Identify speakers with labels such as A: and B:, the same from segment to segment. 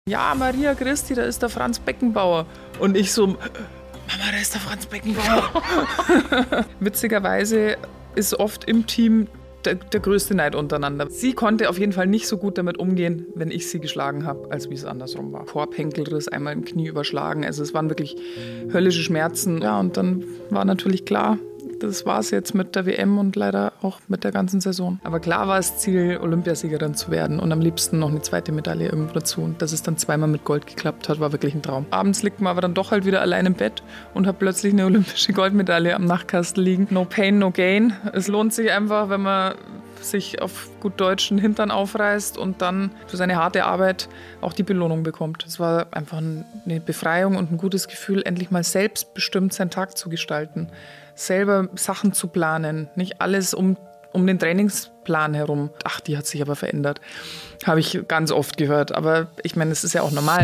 A: Ja, Maria Christi, da ist der Franz Beckenbauer. Und ich so, Mama, da ist der Franz Beckenbauer. Witzigerweise ist oft im Team der größte Neid untereinander. Sie konnte auf jeden Fall nicht so gut damit umgehen, wenn ich sie geschlagen habe, als wie es andersrum war. Vorpenkelriss, einmal im Knie überschlagen. Also es waren wirklich höllische Schmerzen. Ja, und dann war natürlich klar, das war es jetzt mit der WM und leider auch mit der ganzen Saison. Aber klar war das Ziel, Olympiasiegerin zu werden und am liebsten noch eine zweite Medaille irgendwo dazu. Und dass es dann zweimal mit Gold geklappt hat, war wirklich ein Traum. Abends liegt man aber dann doch halt wieder allein im Bett und hat plötzlich eine olympische Goldmedaille am Nachtkasten liegen. No pain, no gain. Es lohnt sich einfach, wenn man sich auf gut Deutsch den Hintern aufreißt und dann für seine harte Arbeit auch die Belohnung bekommt. Es war einfach eine Befreiung und ein gutes Gefühl, endlich mal selbstbestimmt seinen Tag zu gestalten. Selber Sachen zu planen, nicht alles um den Trainingsplan herum. Ach, die hat sich aber verändert. Habe ich ganz oft gehört. Aber ich meine, es ist ja auch normal.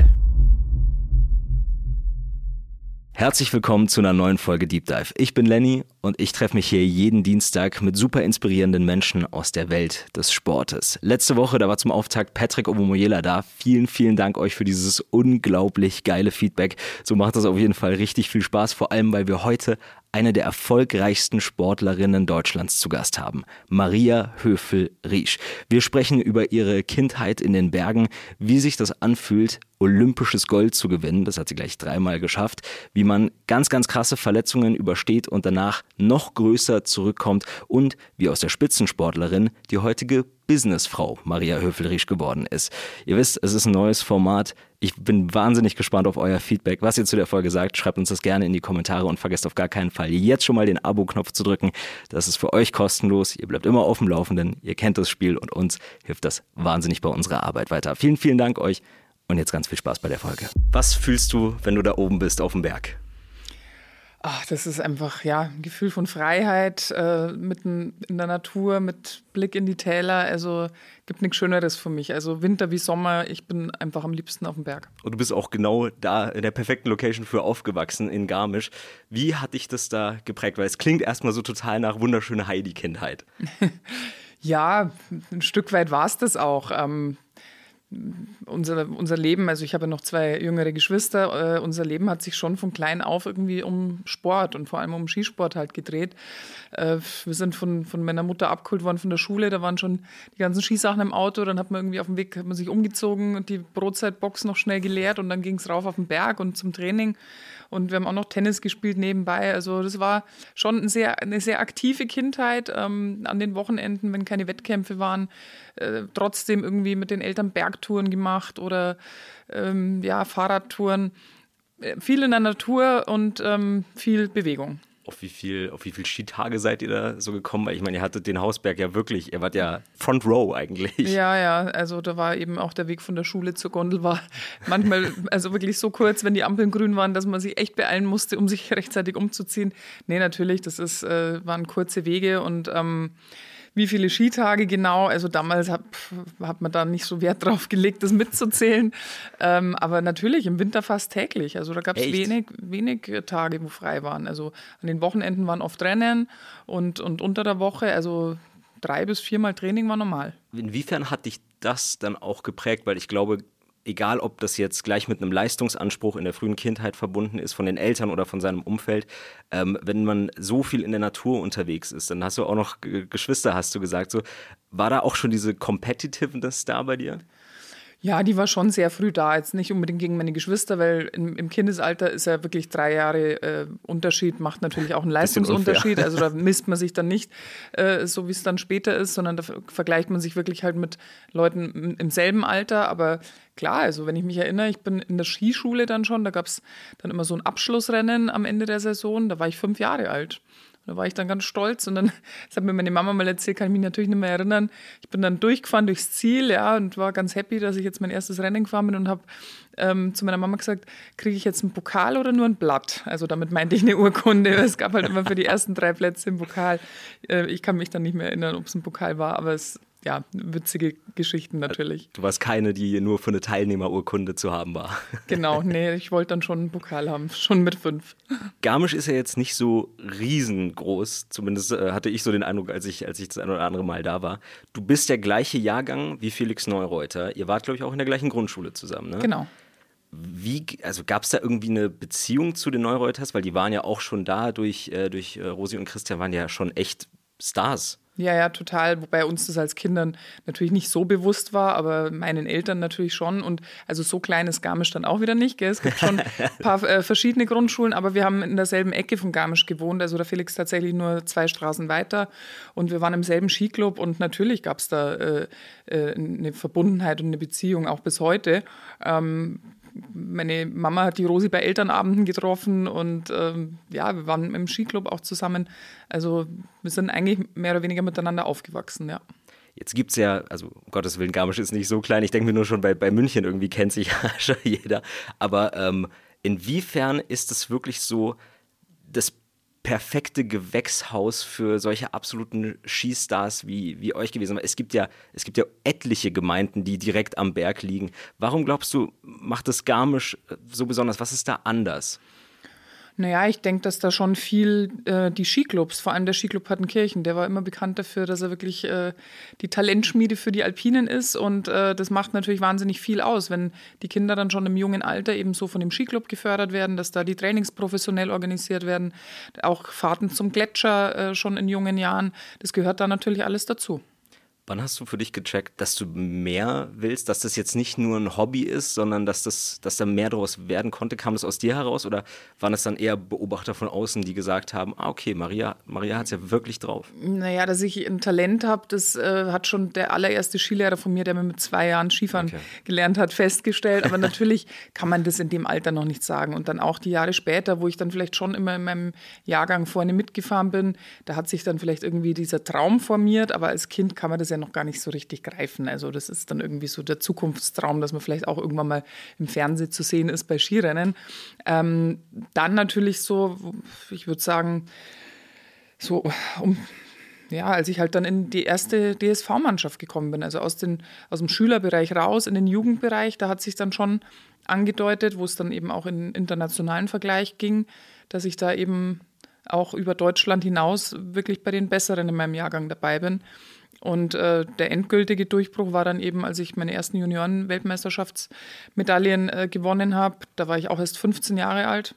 B: Herzlich willkommen zu einer neuen Folge Deep Dive. Ich bin Lenny und ich treffe mich hier jeden Dienstag mit super inspirierenden Menschen aus der Welt des Sportes. Letzte Woche, da war zum Auftakt Patrick Omoyela da. Vielen, vielen Dank euch für dieses unglaublich geile Feedback. So macht das auf jeden Fall richtig viel Spaß, vor allem weil wir heute eine der erfolgreichsten Sportlerinnen Deutschlands zu Gast haben, Maria Höfel-Riesch. Wir sprechen über ihre Kindheit in den Bergen, wie sich das anfühlt, olympisches Gold zu gewinnen, das hat sie gleich 3-mal geschafft, wie man ganz, ganz krasse Verletzungen übersteht und danach noch größer zurückkommt und wie aus der Spitzensportlerin die heutige Businessfrau Maria Höfel-Riesch geworden ist. Ihr wisst, es ist ein neues Format. Ich bin wahnsinnig gespannt auf euer Feedback. Was ihr zu der Folge sagt, schreibt uns das gerne in die Kommentare und vergesst auf gar keinen Fall, jetzt schon mal den Abo-Knopf zu drücken. Das ist für euch kostenlos. Ihr bleibt immer auf dem Laufenden. Ihr kennt das Spiel und uns hilft das wahnsinnig bei unserer Arbeit weiter. Vielen, vielen Dank euch und jetzt ganz viel Spaß bei der Folge. Was fühlst du, wenn du da oben bist auf dem Berg?
A: Ach, das ist einfach ein Gefühl von Freiheit, mitten in der Natur, mit Blick in die Täler. Also gibt nichts Schöneres für mich. Also Winter wie Sommer, ich bin einfach am liebsten auf dem Berg.
B: Und du bist auch genau da in der perfekten Location für aufgewachsen, in Garmisch. Wie hat dich das da geprägt? Weil es klingt erstmal so total nach wunderschöne Heidi-Kindheit.
A: Ja, ein Stück weit war es das auch. Unser Leben, also ich habe ja noch 2 jüngere Geschwister, unser Leben hat sich schon von klein auf irgendwie um Sport und vor allem um Skisport halt gedreht. Wir sind von meiner Mutter abgeholt worden von der Schule, da waren schon die ganzen Skisachen im Auto, dann hat man irgendwie auf dem Weg, hat man sich umgezogen und die Brotzeitbox noch schnell geleert und dann ging es rauf auf den Berg und zum Training. Und wir haben auch noch Tennis gespielt nebenbei. Also das war schon eine sehr aktive Kindheit. An den Wochenenden, wenn keine Wettkämpfe waren, trotzdem irgendwie mit den Eltern Bergtouren gemacht oder Fahrradtouren. Viel in der Natur und viel Bewegung.
B: Auf wie viel Skitage seid ihr da so gekommen? Weil ich meine, ihr hattet den Hausberg ja wirklich, ihr wart ja Front Row eigentlich.
A: Ja, also da war eben auch der Weg von der Schule zur Gondel war manchmal also wirklich so kurz, wenn die Ampeln grün waren, dass man sich echt beeilen musste, um sich rechtzeitig umzuziehen. Nee, natürlich, das waren kurze Wege und wie viele Skitage genau, also damals hat man da nicht so Wert drauf gelegt, das mitzuzählen, aber natürlich im Winter fast täglich, also da gab es wenig Tage, wo frei waren, also an den Wochenenden waren oft Rennen und unter der Woche, also 3 bis 4 Mal Training war normal.
B: Inwiefern hat dich das dann auch geprägt, weil ich glaube, egal ob das jetzt gleich mit einem Leistungsanspruch in der frühen Kindheit verbunden ist, von den Eltern oder von seinem Umfeld, wenn man so viel in der Natur unterwegs ist, dann hast du auch noch Geschwister, hast du gesagt, so, war da auch schon diese Competitiveness da bei dir?
A: Ja, die war schon sehr früh da, jetzt nicht unbedingt gegen meine Geschwister, weil im Kindesalter ist ja wirklich 3 Jahre Unterschied, macht natürlich auch einen Leistungsunterschied, also da misst man sich dann nicht so, wie es dann später ist, sondern da vergleicht man sich wirklich halt mit Leuten im selben Alter, aber klar, also wenn ich mich erinnere, ich bin in der Skischule dann schon, da gab es dann immer so ein Abschlussrennen am Ende der Saison, da war ich 5 Jahre alt. Da war ich dann ganz stolz und dann, das hat mir meine Mama mal erzählt, kann ich mich natürlich nicht mehr erinnern. Ich bin dann durchgefahren durchs Ziel, und war ganz happy, dass ich jetzt mein erstes Rennen gefahren bin und habe zu meiner Mama gesagt, kriege ich jetzt einen Pokal oder nur ein Blatt? Also damit meinte ich eine Urkunde. Es gab halt immer für die ersten 3 Plätze einen Pokal. Ich kann mich dann nicht mehr erinnern, ob es ein Pokal war, aber es ja, witzige Geschichten natürlich.
B: Du warst keine, die nur für eine Teilnehmerurkunde zu haben war.
A: Genau, nee, ich wollte dann schon einen Pokal haben, schon mit 5.
B: Garmisch ist ja jetzt nicht so riesengroß, zumindest hatte ich so den Eindruck, als ich das ein oder andere Mal da war. Du bist der gleiche Jahrgang wie Felix Neureuter. Ihr wart, glaube ich, auch in der gleichen Grundschule zusammen, ne?
A: Genau.
B: Also gab es da irgendwie eine Beziehung zu den Neureuters? Weil die waren ja auch schon da, durch Rosi und Christian waren ja schon echt Stars.
A: Ja, total. Wobei uns das als Kindern natürlich nicht so bewusst war, aber meinen Eltern natürlich schon. Und also so klein ist Garmisch dann auch wieder nicht, gell? Es gibt schon ein paar verschiedene Grundschulen, aber wir haben in derselben Ecke von Garmisch gewohnt. Also der Felix tatsächlich nur 2 Straßen weiter. Und wir waren im selben Skiclub und natürlich gab es da eine Verbundenheit und eine Beziehung, auch bis heute. Meine Mama hat die Rosi bei Elternabenden getroffen und wir waren im Skiclub auch zusammen. Also wir sind eigentlich mehr oder weniger miteinander aufgewachsen, ja.
B: Jetzt gibt es ja, also um Gottes Willen, Garmisch ist nicht so klein. Ich denke mir nur schon, bei München irgendwie kennt sich schon jeder. Aber inwiefern ist es wirklich so das perfekte Gewächshaus für solche absoluten Skistars wie euch gewesen? Es gibt ja etliche Gemeinden, die direkt am Berg liegen. Warum glaubst du, macht das Garmisch so besonders? Was ist da anders?
A: Naja, ich denke, dass da schon viel die Skiclubs, vor allem der Skiclub Partenkirchen, der war immer bekannt dafür, dass er wirklich die Talentschmiede für die Alpinen ist und das macht natürlich wahnsinnig viel aus, wenn die Kinder dann schon im jungen Alter eben so von dem Skiclub gefördert werden, dass da die Trainings professionell organisiert werden, auch Fahrten zum Gletscher schon in jungen Jahren, das gehört da natürlich alles dazu.
B: Wann hast du für dich gecheckt, dass du mehr willst, dass das jetzt nicht nur ein Hobby ist, sondern dass da mehr daraus werden konnte? Kam das aus dir heraus oder waren es dann eher Beobachter von außen, die gesagt haben, okay, Maria hat es ja wirklich drauf?
A: Naja, dass ich ein Talent habe, das hat schon der allererste Skilehrer von mir, der mir mit 2 Jahren Skifahren gelernt hat, festgestellt. Aber natürlich kann man das in dem Alter noch nicht sagen. Und dann auch die Jahre später, wo ich dann vielleicht schon immer in meinem Jahrgang vorne mitgefahren bin, da hat sich dann vielleicht irgendwie dieser Traum formiert. Aber als Kind kann man das ja noch gar nicht so richtig greifen. Also das ist dann irgendwie so der Zukunftstraum, dass man vielleicht auch irgendwann mal im Fernsehen zu sehen ist bei Skirennen. Dann natürlich so, ich würde sagen, so als ich halt dann in die erste DSV-Mannschaft gekommen bin, also aus dem Schülerbereich raus in den Jugendbereich, da hat sich dann schon angedeutet, wo es dann eben auch in internationalen Vergleich ging, dass ich da eben auch über Deutschland hinaus wirklich bei den Besseren in meinem Jahrgang dabei bin. Und der endgültige Durchbruch war dann eben, als ich meine ersten Junioren-Weltmeisterschaftsmedaillen gewonnen habe. Da war ich auch erst 15 Jahre alt.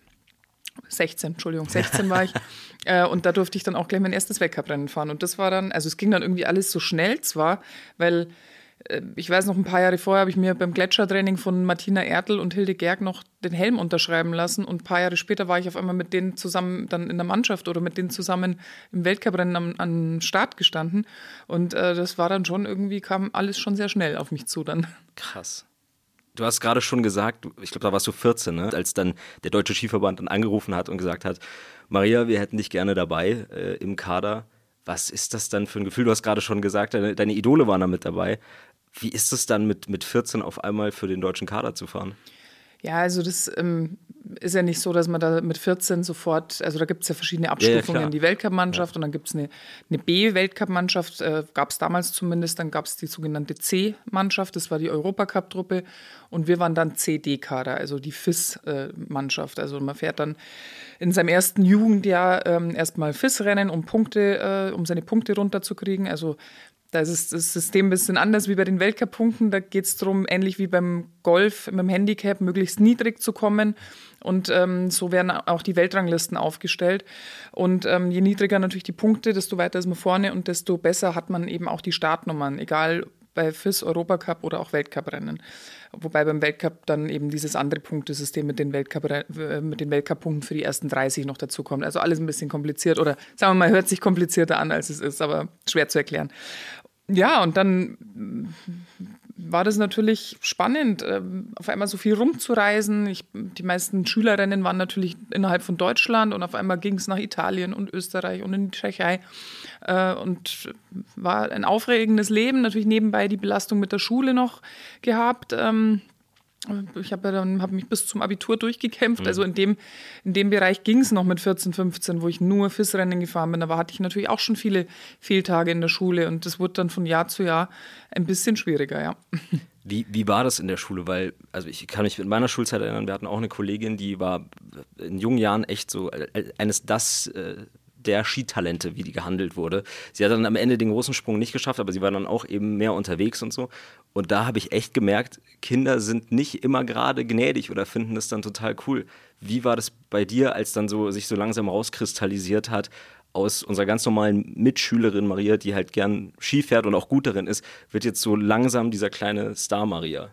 A: 16 war ich. Und da durfte ich dann auch gleich mein erstes Weltcuprennen fahren. Und das war dann, also es ging dann irgendwie alles so schnell zwar, weil ich weiß noch, ein paar Jahre vorher habe ich mir beim Gletschertraining von Martina Ertl und Hilde Gerg noch den Helm unterschreiben lassen und ein paar Jahre später war ich auf einmal mit denen zusammen dann in der Mannschaft oder mit denen zusammen im Weltcuprennen am Start gestanden und das war dann schon irgendwie, kam alles schon sehr schnell auf mich zu dann.
B: Krass. Du hast gerade schon gesagt, ich glaube, da warst du 14, ne? Als dann der Deutsche Skiverband dann angerufen hat und gesagt hat, Maria, wir hätten dich gerne dabei im Kader. Was ist das dann für ein Gefühl? Du hast gerade schon gesagt, deine Idole waren da mit dabei. Wie ist es dann mit 14 auf einmal für den deutschen Kader zu fahren?
A: Ja, also das ist ja nicht so, dass man da mit 14 sofort, also da gibt es ja verschiedene Abstufungen, die Weltcup-Mannschaft und dann gibt es eine B-Weltcup-Mannschaft, gab es damals zumindest, dann gab es die sogenannte C-Mannschaft, das war die Europacup-Truppe und wir waren dann CD-Kader, also die FIS-Mannschaft, also man fährt dann in seinem ersten Jugendjahr erstmal FIS-Rennen, um seine Punkte runterzukriegen, also da ist das System ein bisschen anders wie bei den Weltcup-Punkten. Da geht es darum, ähnlich wie beim Golf mit dem Handicap, möglichst niedrig zu kommen. Und so werden auch die Weltranglisten aufgestellt. Und je niedriger natürlich die Punkte, desto weiter ist man vorne und desto besser hat man eben auch die Startnummern, egal bei FIS, Europacup oder auch Weltcuprennen. Wobei beim Weltcup dann eben dieses andere Punktesystem mit den Weltcup-Punkten für die ersten 30 noch dazu kommt. Also alles ein bisschen kompliziert oder sagen wir mal, hört sich komplizierter an, als es ist, aber schwer zu erklären. Ja, und dann war das natürlich spannend, auf einmal so viel rumzureisen. Die meisten Schülerinnen waren natürlich innerhalb von Deutschland und auf einmal ging es nach Italien und Österreich und in die Tschechei. Und war ein aufregendes Leben, natürlich nebenbei die Belastung mit der Schule noch gehabt. Ich habe mich bis zum Abitur durchgekämpft. Also in dem Bereich ging es noch mit 14, 15, wo ich nur FIS-Rennen gefahren bin. Aber hatte ich natürlich auch schon viele Fehltage in der Schule und das wurde dann von Jahr zu Jahr ein bisschen schwieriger, ja.
B: Wie war das in der Schule? Weil, also ich kann mich mit meiner Schulzeit erinnern, wir hatten auch eine Kollegin, die war in jungen Jahren echt so der Skitalente, wie die gehandelt wurde. Sie hat dann am Ende den großen Sprung nicht geschafft, aber sie war dann auch eben mehr unterwegs und so. Und da habe ich echt gemerkt, Kinder sind nicht immer gerade gnädig oder finden das dann total cool. Wie war das bei dir, als dann so sich so langsam rauskristallisiert hat, aus unserer ganz normalen Mitschülerin Maria, die halt gern Ski fährt und auch gut darin ist, wird jetzt so langsam dieser kleine Star Maria?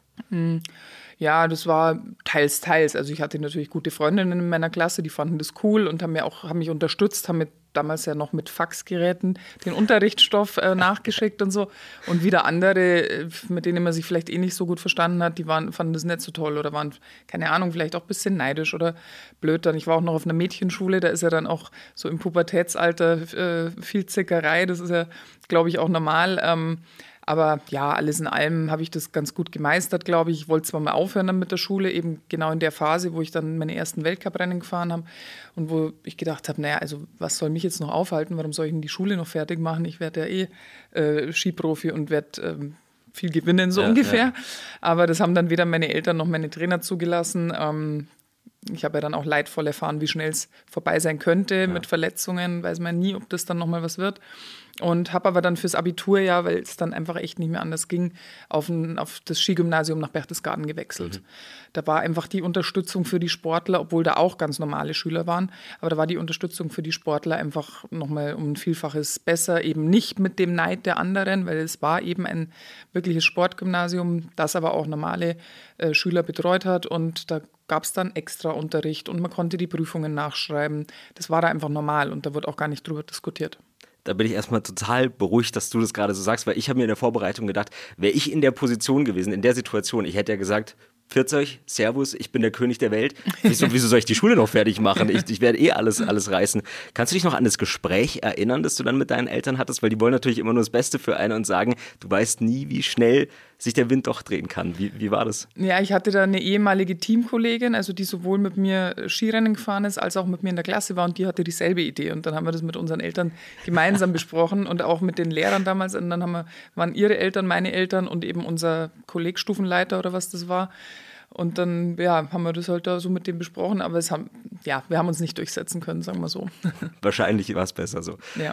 A: Ja, das war teils. Also ich hatte natürlich gute Freundinnen in meiner Klasse, die fanden das cool und haben mich unterstützt, haben damals ja noch mit Faxgeräten den Unterrichtsstoff nachgeschickt und so. Und wieder andere, mit denen man sich vielleicht nicht so gut verstanden hat, fanden das nicht so toll oder waren, keine Ahnung, vielleicht auch ein bisschen neidisch oder blöd dann. Ich war auch noch auf einer Mädchenschule, da ist ja dann auch so im Pubertätsalter viel Zickerei, das ist ja, glaube ich, auch normal. Aber ja, alles in allem habe ich das ganz gut gemeistert, glaube ich. Ich wollte zwar mal aufhören dann mit der Schule, eben genau in der Phase, wo ich dann meine ersten Weltcuprennen gefahren habe und wo ich gedacht habe, naja, also was soll mich jetzt noch aufhalten? Warum soll ich denn die Schule noch fertig machen? Ich werde ja Skiprofi und werde viel gewinnen, so ungefähr. Ja. Aber das haben dann weder meine Eltern noch meine Trainer zugelassen. Ich habe ja dann auch leidvoll erfahren, wie schnell es vorbei sein könnte mit Verletzungen. Weiß man nie, ob das dann nochmal was wird. Und habe aber dann fürs Abitur, weil es dann einfach echt nicht mehr anders ging, auf das Skigymnasium nach Berchtesgaden gewechselt. Da war einfach die Unterstützung für die Sportler, obwohl da auch ganz normale Schüler waren, aber da war die Unterstützung für die Sportler einfach nochmal um ein Vielfaches besser, eben nicht mit dem Neid der anderen, weil es war eben ein wirkliches Sportgymnasium, das aber auch normale Schüler betreut hat und da gab es dann extra Unterricht und man konnte die Prüfungen nachschreiben. Das war da einfach normal und da wird auch gar nicht drüber diskutiert.
B: Da bin ich erstmal total beruhigt, dass du das gerade so sagst, weil ich habe mir in der Vorbereitung gedacht, wäre ich in der Position gewesen, in der Situation, ich hätte ja gesagt, pfiat euch, Servus, ich bin der König der Welt. Wieso soll ich die Schule noch fertig machen? Ich werde alles reißen. Kannst du dich noch an das Gespräch erinnern, das du dann mit deinen Eltern hattest? Weil die wollen natürlich immer nur das Beste für einen und sagen, du weißt nie, wie schnell sich der Wind doch drehen kann. Wie war das?
A: Ja, ich hatte da eine ehemalige Teamkollegin, also die sowohl mit mir Skirennen gefahren ist, als auch mit mir in der Klasse war und die hatte dieselbe Idee. Und dann haben wir das mit unseren Eltern gemeinsam besprochen und auch mit den Lehrern damals. Und dann waren ihre Eltern, meine Eltern und eben unser Kollegstufenleiter oder was das war. Und dann haben wir das halt da so mit dem besprochen, aber wir haben uns nicht durchsetzen können, sagen wir so.
B: Wahrscheinlich war es besser so.
A: Ja.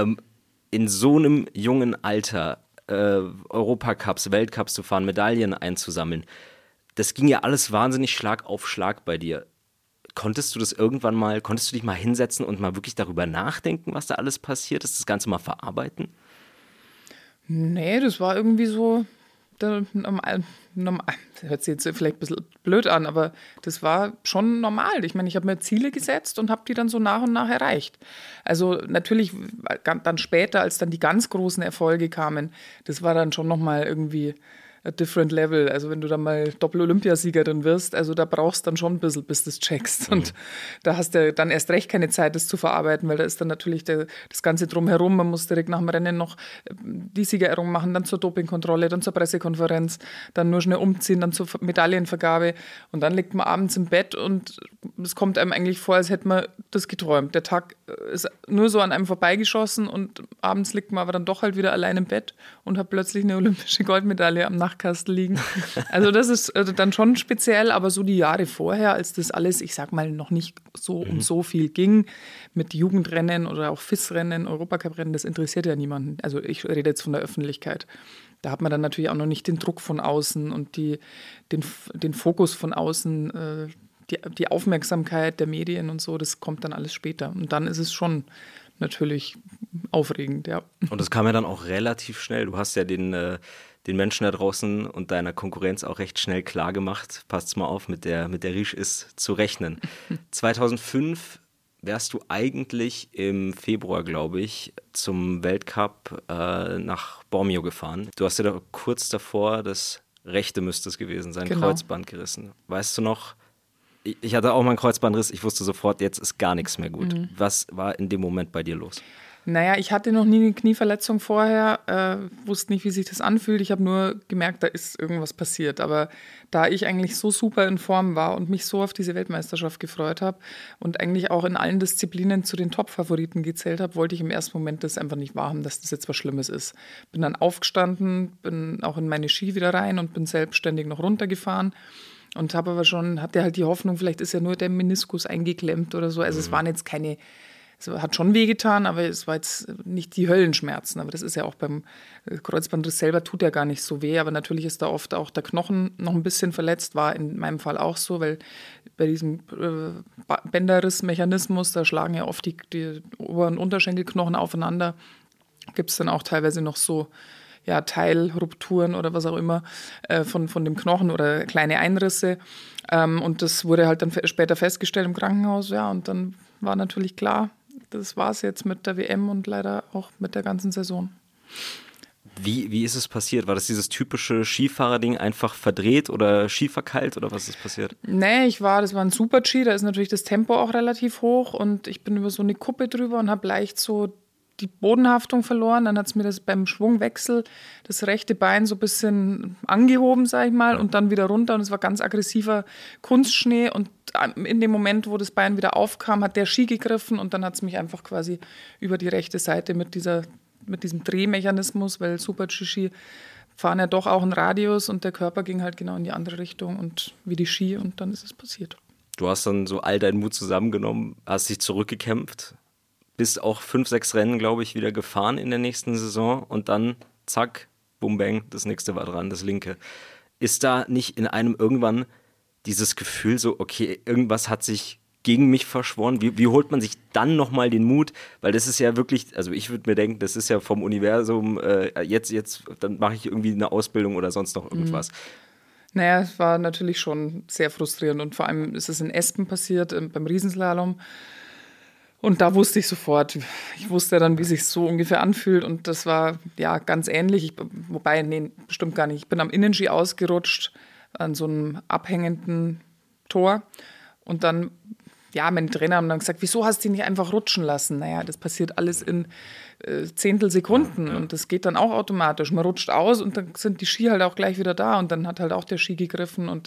B: In so einem jungen Alter Europacups, Weltcups zu fahren, Medaillen einzusammeln, das ging ja alles wahnsinnig Schlag auf Schlag bei dir. Konntest du dich mal hinsetzen und mal wirklich darüber nachdenken, was da alles passiert ist, das Ganze mal verarbeiten?
A: Nee, das war irgendwie so, das hört sich jetzt vielleicht ein bisschen blöd an, aber das war schon normal. Ich meine, ich habe mir Ziele gesetzt und habe die dann so nach und nach erreicht. Also natürlich dann später, als dann die ganz großen Erfolge kamen, das war dann schon nochmal irgendwie a different level. Also wenn du dann mal Doppel-Olympiasiegerin wirst, also da brauchst du dann schon ein bisschen, bis du das checkst. Und da hast du dann erst recht keine Zeit, das zu verarbeiten, weil da ist dann natürlich das Ganze drumherum. Man muss direkt nach dem Rennen noch die Siegerehrung machen, dann zur Dopingkontrolle, dann zur Pressekonferenz, dann nur schnell umziehen, dann zur Medaillenvergabe. Und dann liegt man abends im Bett und es kommt einem eigentlich vor, als hätte man das geträumt. Der Tag ist nur so an einem vorbeigeschossen und abends liegt man aber dann doch halt wieder allein im Bett und hat plötzlich eine olympische Goldmedaille am Nachtkastel liegen. Also das ist dann schon speziell, aber so die Jahre vorher, als das alles, ich sag mal, noch nicht so um so viel ging, mit Jugendrennen oder auch FIS-Rennen, Europacup-Rennen, das interessiert ja niemanden. Also ich rede jetzt von der Öffentlichkeit. Da hat man dann natürlich auch noch nicht den Druck von außen und den Fokus von außen, die Aufmerksamkeit der Medien und so, das kommt dann alles später. Und dann ist es schon natürlich aufregend, ja.
B: Und das kam ja dann auch relativ schnell. Du hast ja den Menschen da draußen und deiner Konkurrenz auch recht schnell klar gemacht, passt's mal auf, mit der Riche ist zu rechnen. 2005 wärst du eigentlich im Februar, glaube ich, zum Weltcup nach Bormio gefahren. Du hast ja da kurz davor, das rechte müsste es gewesen sein, genau. Kreuzband gerissen. Weißt du noch, ich hatte auch mal einen Kreuzbandriss, ich wusste sofort, jetzt ist gar nichts mehr gut. Was war in dem Moment bei dir los?
A: Naja, ich hatte noch nie eine Knieverletzung vorher, wusste nicht, wie sich das anfühlt. Ich habe nur gemerkt, da ist irgendwas passiert. Aber da ich eigentlich so super in Form war und mich so auf diese Weltmeisterschaft gefreut habe und eigentlich auch in allen Disziplinen zu den Top-Favoriten gezählt habe, wollte ich im ersten Moment das einfach nicht wahrhaben, dass das jetzt was Schlimmes ist. Bin dann aufgestanden, bin auch in meine Ski wieder rein und bin selbstständig noch runtergefahren. Und hatte halt die Hoffnung, vielleicht ist ja nur der Meniskus eingeklemmt oder so. Also es waren jetzt keine... Es hat schon wehgetan, aber es war jetzt nicht die Höllenschmerzen. Aber das ist ja auch beim Kreuzbandriss selber, tut ja gar nicht so weh. Aber natürlich ist da oft auch der Knochen noch ein bisschen verletzt. War in meinem Fall auch so, weil bei diesem Bänderrissmechanismus, da schlagen ja oft die Ober- und Unterschenkelknochen aufeinander. Gibt es dann auch teilweise noch so Teilrupturen oder was auch immer von dem Knochen oder kleine Einrisse. Und das wurde halt dann später festgestellt im Krankenhaus. Ja, und dann war natürlich klar, das war es jetzt mit der WM und leider auch mit der ganzen Saison.
B: Wie ist es passiert? War das dieses typische Skifahrerding, einfach verdreht oder Ski verkeilt oder was ist passiert?
A: Nee, das war ein Super-G, da ist natürlich das Tempo auch relativ hoch und ich bin über so eine Kuppe drüber und habe leicht so die Bodenhaftung verloren. Dann hat es mir das beim Schwungwechsel das rechte Bein so ein bisschen angehoben, sag ich mal, und dann wieder runter. Und es war ganz aggressiver Kunstschnee. Und in dem Moment, wo das Bein wieder aufkam, hat der Ski gegriffen und dann hat es mich einfach quasi über die rechte Seite mit diesem Drehmechanismus, weil Super-G-Ski fahren ja doch auch einen Radius und der Körper ging halt genau in die andere Richtung und wie die Ski und dann ist es passiert.
B: Du hast dann so all deinen Mut zusammengenommen, hast dich zurückgekämpft, bist auch 5, 6 Rennen, glaube ich, wieder gefahren in der nächsten Saison und dann, zack, bum, bang, das nächste war dran, das linke. Ist da nicht in einem irgendwann dieses Gefühl so, okay, irgendwas hat sich gegen mich verschworen? Wie holt man sich dann nochmal den Mut? Weil das ist ja wirklich, also ich würde mir denken, das ist ja vom Universum, jetzt, dann mache ich irgendwie eine Ausbildung oder sonst noch irgendwas.
A: Naja, es war natürlich schon sehr frustrierend und vor allem ist es in Espen passiert, beim Riesenslalom. Und da wusste ich sofort, ich wusste dann, wie sich so ungefähr anfühlt und das war ja ganz ähnlich. Bestimmt gar nicht. Ich bin am Innenski ausgerutscht an so einem abhängenden Tor und dann, meine Trainer haben dann gesagt, wieso hast du ihn nicht einfach rutschen lassen? Naja, das passiert alles in Zehntelsekunden und das geht dann auch automatisch. Man rutscht aus und dann sind die Ski halt auch gleich wieder da und dann hat halt auch der Ski gegriffen und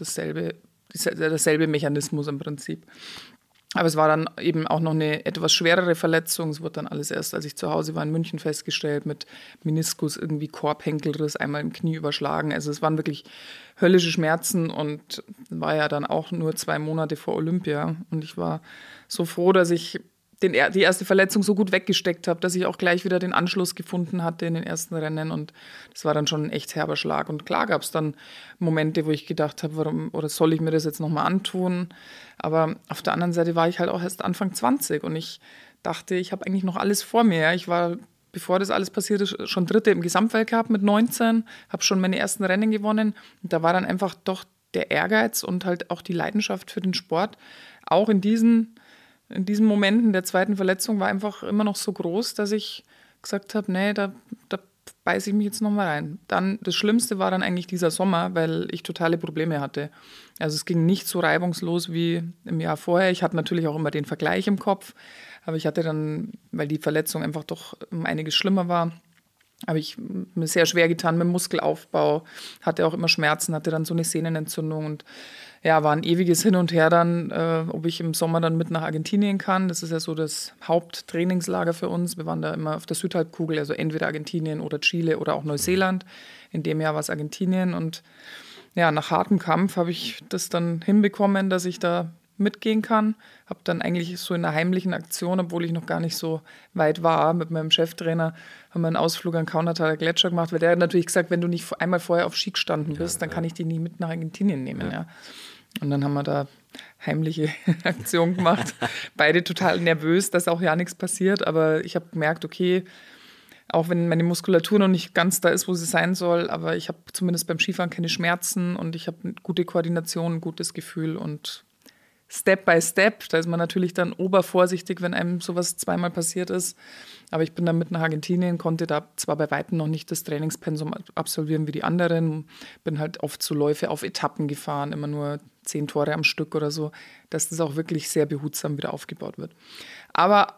A: derselbe Mechanismus im Prinzip. Aber es war dann eben auch noch eine etwas schwerere Verletzung. Es wurde dann alles erst, als ich zu Hause war, in München festgestellt mit Meniskus, irgendwie Korbhenkelriss, einmal im Knie überschlagen. Also es waren wirklich höllische Schmerzen und war ja dann auch nur 2 Monate vor Olympia. Und ich war so froh, dass ich die erste Verletzung so gut weggesteckt habe, dass ich auch gleich wieder den Anschluss gefunden hatte in den ersten Rennen und das war dann schon ein echt herber Schlag. Und klar gab es dann Momente, wo ich gedacht habe, warum oder soll ich mir das jetzt nochmal antun? Aber auf der anderen Seite war ich halt auch erst Anfang 20 und ich dachte, ich habe eigentlich noch alles vor mir. Ich war, bevor das alles passiert ist, schon Dritte im Gesamtweltcup mit 19, habe schon meine ersten Rennen gewonnen und da war dann einfach doch der Ehrgeiz und halt auch die Leidenschaft für den Sport, auch in diesen Momenten der zweiten Verletzung war einfach immer noch so groß, dass ich gesagt habe, nee, da beiße ich mich jetzt nochmal rein. Dann, das Schlimmste war dann eigentlich dieser Sommer, weil ich totale Probleme hatte. Also es ging nicht so reibungslos wie im Jahr vorher. Ich hatte natürlich auch immer den Vergleich im Kopf, aber ich hatte dann, weil die Verletzung einfach doch um einiges schlimmer war, habe ich mir sehr schwer getan mit dem Muskelaufbau, hatte auch immer Schmerzen, hatte dann so eine Sehnenentzündung und ja, war ein ewiges Hin und Her dann, ob ich im Sommer dann mit nach Argentinien kann. Das ist ja so das Haupttrainingslager für uns. Wir waren da immer auf der Südhalbkugel, also entweder Argentinien oder Chile oder auch Neuseeland. In dem Jahr war es Argentinien und ja, nach hartem Kampf habe ich das dann hinbekommen, dass ich da mitgehen kann. Habe dann eigentlich so in einer heimlichen Aktion, obwohl ich noch gar nicht so weit war, mit meinem Cheftrainer, haben wir einen Ausflug an Kaunertaler Gletscher gemacht, weil der hat natürlich gesagt, wenn du nicht einmal vorher auf Ski gestanden bist, dann kann ich dich nie mit nach Argentinien nehmen. Ja. Und dann haben wir da heimliche Aktion gemacht. Beide total nervös, dass auch ja nichts passiert, aber ich habe gemerkt, okay, auch wenn meine Muskulatur noch nicht ganz da ist, wo sie sein soll, aber ich habe zumindest beim Skifahren keine Schmerzen und ich habe eine gute Koordination, ein gutes Gefühl und Step by Step, da ist man natürlich dann obervorsichtig, wenn einem sowas zweimal passiert ist. Aber ich bin dann mit nach Argentinien, konnte da zwar bei Weitem noch nicht das Trainingspensum absolvieren wie die anderen, bin halt oft so Läufe auf Etappen gefahren, immer nur 10 Tore am Stück oder so, dass das auch wirklich sehr behutsam wieder aufgebaut wird. Aber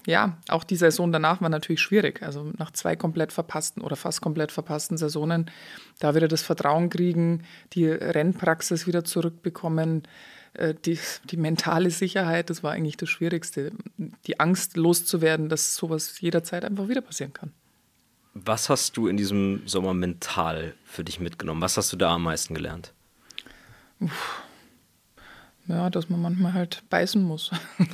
A: ja, auch die Saison danach war natürlich schwierig. Also nach 2 komplett verpassten oder fast komplett verpassten Saisonen, da wieder das Vertrauen kriegen, die Rennpraxis wieder zurückbekommen, die mentale Sicherheit, das war eigentlich das Schwierigste. Die Angst loszuwerden, dass sowas jederzeit einfach wieder passieren kann.
B: Was hast du in diesem Sommer mental für dich mitgenommen? Was hast du da am meisten gelernt?
A: Ja, dass man manchmal halt beißen muss.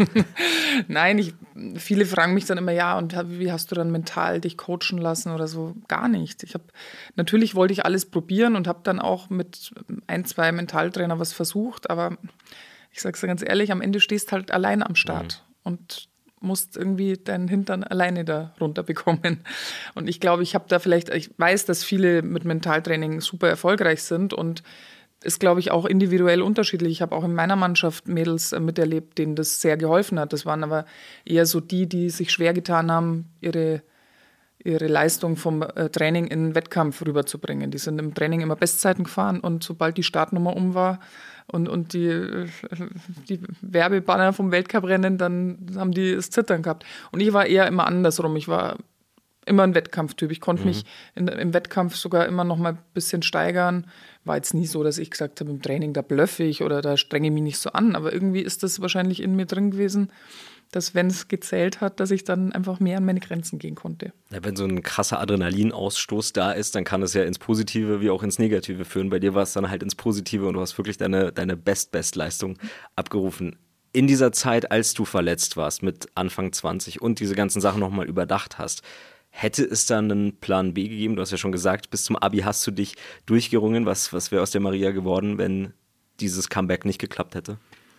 A: Nein, viele fragen mich dann immer, ja, und wie hast du dann mental dich coachen lassen oder so? Gar nicht. Natürlich wollte ich alles probieren und habe dann auch mit 1, 2 Mentaltrainer was versucht, aber ich sage es dir ganz ehrlich, am Ende stehst halt allein am Start und musst irgendwie deinen Hintern alleine da runterbekommen. Und ich glaube, ich weiß, dass viele mit Mentaltraining super erfolgreich sind und ist, glaube ich, auch individuell unterschiedlich. Ich habe auch in meiner Mannschaft Mädels miterlebt, denen das sehr geholfen hat. Das waren aber eher so die sich schwer getan haben, ihre Leistung vom Training in den Wettkampf rüberzubringen. Die sind im Training immer Bestzeiten gefahren und sobald die Startnummer um war und die Werbebanner vom Weltcuprennen, dann haben die das Zittern gehabt. Und ich war eher immer andersrum. Ich war immer ein Wettkampftyp. Ich konnte mich im Wettkampf sogar immer noch mal ein bisschen steigern. War jetzt nie so, dass ich gesagt habe, im Training, da blöffe ich oder da strenge ich mich nicht so an. Aber irgendwie ist das wahrscheinlich in mir drin gewesen, dass, wenn es gezählt hat, dass ich dann einfach mehr an meine Grenzen gehen konnte.
B: Ja, wenn so ein krasser Adrenalinausstoß da ist, dann kann es ja ins Positive wie auch ins Negative führen. Bei dir war es dann halt ins Positive und du hast wirklich deine Best-Leistung abgerufen. In dieser Zeit, als du verletzt warst mit Anfang 20 und diese ganzen Sachen nochmal überdacht hast, hätte es dann einen Plan B gegeben? Du hast ja schon gesagt, bis zum Abi hast du dich durchgerungen. Was wäre aus der Maria geworden, wenn dieses Comeback nicht geklappt hätte?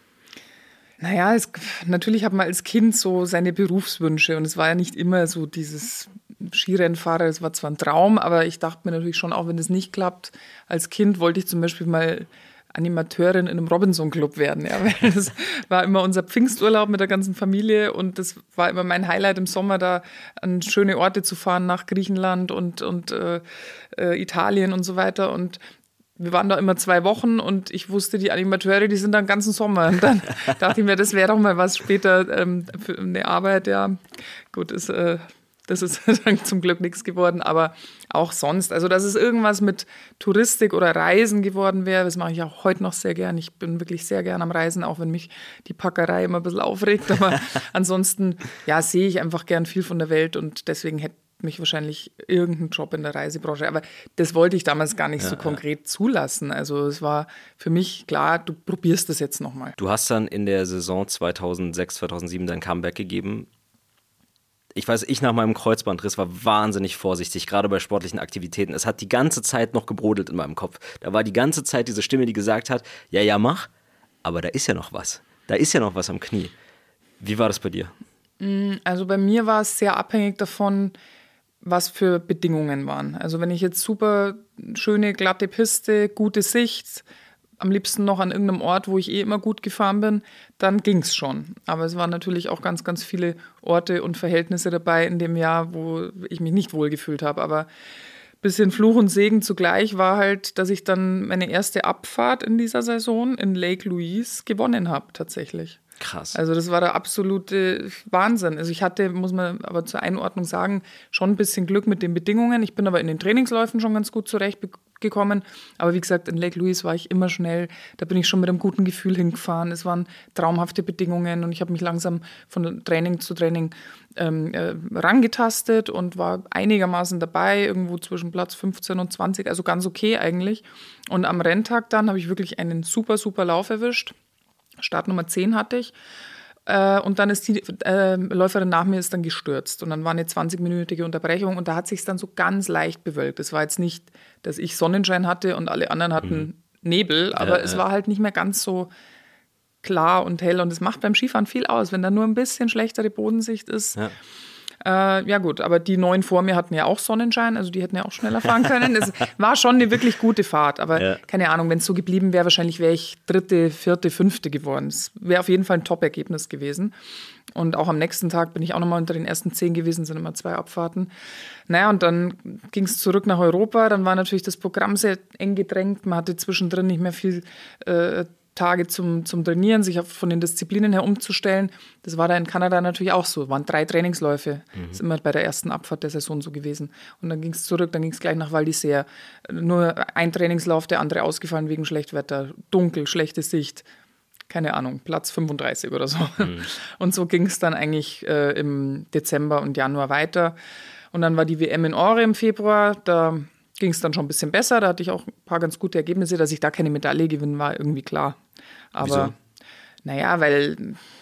A: Naja, natürlich hat man als Kind so seine Berufswünsche und es war ja nicht immer so dieses Skirennfahrer, das war zwar ein Traum, aber ich dachte mir natürlich schon auch, wenn das nicht klappt, als Kind wollte ich zum Beispiel mal Animateurin in einem Robinson-Club werden. Ja, weil das war immer unser Pfingsturlaub mit der ganzen Familie und das war immer mein Highlight im Sommer, da an schöne Orte zu fahren, nach Griechenland und Italien und so weiter. Und wir waren da immer 2 Wochen und ich wusste, die Animateure, die sind da den ganzen Sommer. Und dann dachte ich mir, das wäre doch mal was später für eine Arbeit. Ja, gut, das ist dann zum Glück nichts geworden, aber auch sonst. Also, dass es irgendwas mit Touristik oder Reisen geworden wäre, das mache ich auch heute noch sehr gern. Ich bin wirklich sehr gern am Reisen, auch wenn mich die Packerei immer ein bisschen aufregt. Aber ansonsten, ja, sehe ich einfach gern viel von der Welt und deswegen hätte mich wahrscheinlich irgendein Job in der Reisebranche. Aber das wollte ich damals gar nicht so konkret zulassen. Also, es war für mich klar, du probierst das jetzt nochmal.
B: Du hast dann in der Saison 2006, 2007 dein Comeback gegeben. Ich weiß, ich nach meinem Kreuzbandriss war wahnsinnig vorsichtig, gerade bei sportlichen Aktivitäten. Es hat die ganze Zeit noch gebrodelt in meinem Kopf. Da war die ganze Zeit diese Stimme, die gesagt hat, ja, mach, aber da ist ja noch was. Da ist ja noch was am Knie. Wie war das bei dir?
A: Also bei mir war es sehr abhängig davon, was für Bedingungen waren. Also wenn ich jetzt super schöne, glatte Piste, gute Sicht, am liebsten noch an irgendeinem Ort, wo ich immer gut gefahren bin, dann ging es schon. Aber es waren natürlich auch ganz, ganz viele Orte und Verhältnisse dabei in dem Jahr, wo ich mich nicht wohlgefühlt habe. Aber ein bisschen Fluch und Segen zugleich war halt, dass ich dann meine erste Abfahrt in dieser Saison in Lake Louise gewonnen habe tatsächlich.
B: Krass.
A: Also das war der absolute Wahnsinn. Also ich hatte, muss man aber zur Einordnung sagen, schon ein bisschen Glück mit den Bedingungen. Ich bin aber in den Trainingsläufen schon ganz gut zurechtgekommen. Aber wie gesagt, in Lake Louise war ich immer schnell. Da bin ich schon mit einem guten Gefühl hingefahren. Es waren traumhafte Bedingungen und ich habe mich langsam von Training zu Training rangetastet und war einigermaßen dabei, irgendwo zwischen Platz 15 und 20, also ganz okay eigentlich. Und am Renntag dann habe ich wirklich einen super, super Lauf erwischt. Startnummer 10 hatte ich. Und dann ist die Läuferin nach mir ist dann gestürzt. Und dann war eine 20-minütige Unterbrechung und da hat sich dann so ganz leicht bewölkt. Es war jetzt nicht, dass ich Sonnenschein hatte und alle anderen hatten Nebel, aber es war halt nicht mehr ganz so klar und hell. Und es macht beim Skifahren viel aus, wenn da nur ein bisschen schlechtere Bodensicht ist. Ja gut, aber die 9 vor mir hatten ja auch Sonnenschein, also die hätten ja auch schneller fahren können. Es war schon eine wirklich gute Fahrt, aber keine Ahnung, wenn es so geblieben wäre, wahrscheinlich wäre ich 3., 4., 5. geworden. Es wäre auf jeden Fall ein Top-Ergebnis gewesen. Und auch am nächsten Tag bin ich auch nochmal unter den ersten 10 gewesen, sind immer 2 Abfahrten. Naja, und dann ging es zurück nach Europa, dann war natürlich das Programm sehr eng gedrängt, man hatte zwischendrin nicht mehr viel Tage zum Trainieren, sich von den Disziplinen her umzustellen. Das war da in Kanada natürlich auch so. Es waren 3 Trainingsläufe. Das ist immer bei der ersten Abfahrt der Saison so gewesen. Und dann ging es zurück, dann ging es gleich nach Val d'Isère. Nur ein Trainingslauf, der andere ausgefallen wegen Schlechtwetter. Dunkel, schlechte Sicht. Keine Ahnung, Platz 35 oder so. Und so ging es dann eigentlich im Dezember und Januar weiter. Und dann war die WM in Åre im Februar. Da ging es dann schon ein bisschen besser. Da hatte ich auch ein paar ganz gute Ergebnisse. Dass ich da keine Medaille gewinne, war irgendwie klar. Aber
B: wieso?
A: Naja, weil,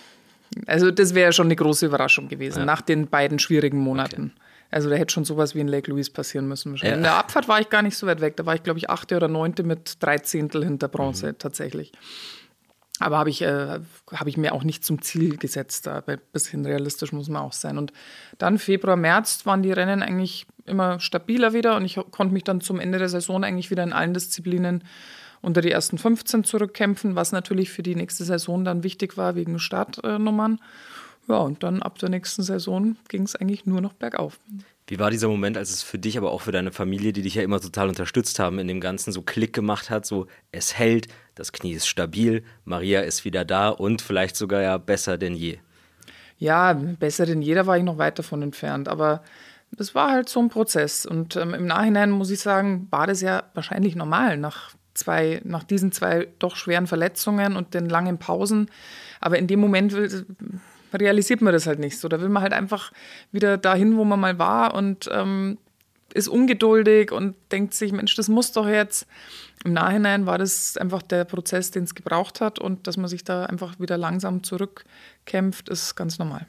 A: also das wäre schon eine große Überraschung gewesen, nach den beiden schwierigen Monaten. Okay. Also da hätte schon sowas wie in Lake Louise passieren müssen. Ja. In der Abfahrt war ich gar nicht so weit weg. Da war ich, glaube ich, 8. oder 9. mit 3 Zehntel hinter Bronze tatsächlich. Aber habe ich mir auch nicht zum Ziel gesetzt. Da ein bisschen realistisch muss man auch sein. Und dann Februar, März waren die Rennen eigentlich immer stabiler wieder. Und ich konnte mich dann zum Ende der Saison eigentlich wieder in allen Disziplinen unter die ersten 15 zurückkämpfen, was natürlich für die nächste Saison dann wichtig war wegen Startnummern. Ja, und dann ab der nächsten Saison ging es eigentlich nur noch bergauf.
B: Wie war dieser Moment, als es für dich, aber auch für deine Familie, die dich ja immer total unterstützt haben, in dem Ganzen so Klick gemacht hat, so es hält, das Knie ist stabil, Maria ist wieder da und vielleicht sogar ja besser denn je?
A: Ja, besser denn je, da war ich noch weit davon entfernt, aber das war halt so ein Prozess und im Nachhinein muss ich sagen, war das ja wahrscheinlich normal nach diesen 2 doch schweren Verletzungen und den langen Pausen, aber in dem Moment realisiert man das halt nicht so. Da will man halt einfach wieder dahin, wo man mal war und ist ungeduldig und denkt sich, Mensch, das muss doch jetzt. Im Nachhinein war das einfach der Prozess, den es gebraucht hat und dass man sich da einfach wieder langsam zurückkämpft, ist ganz normal.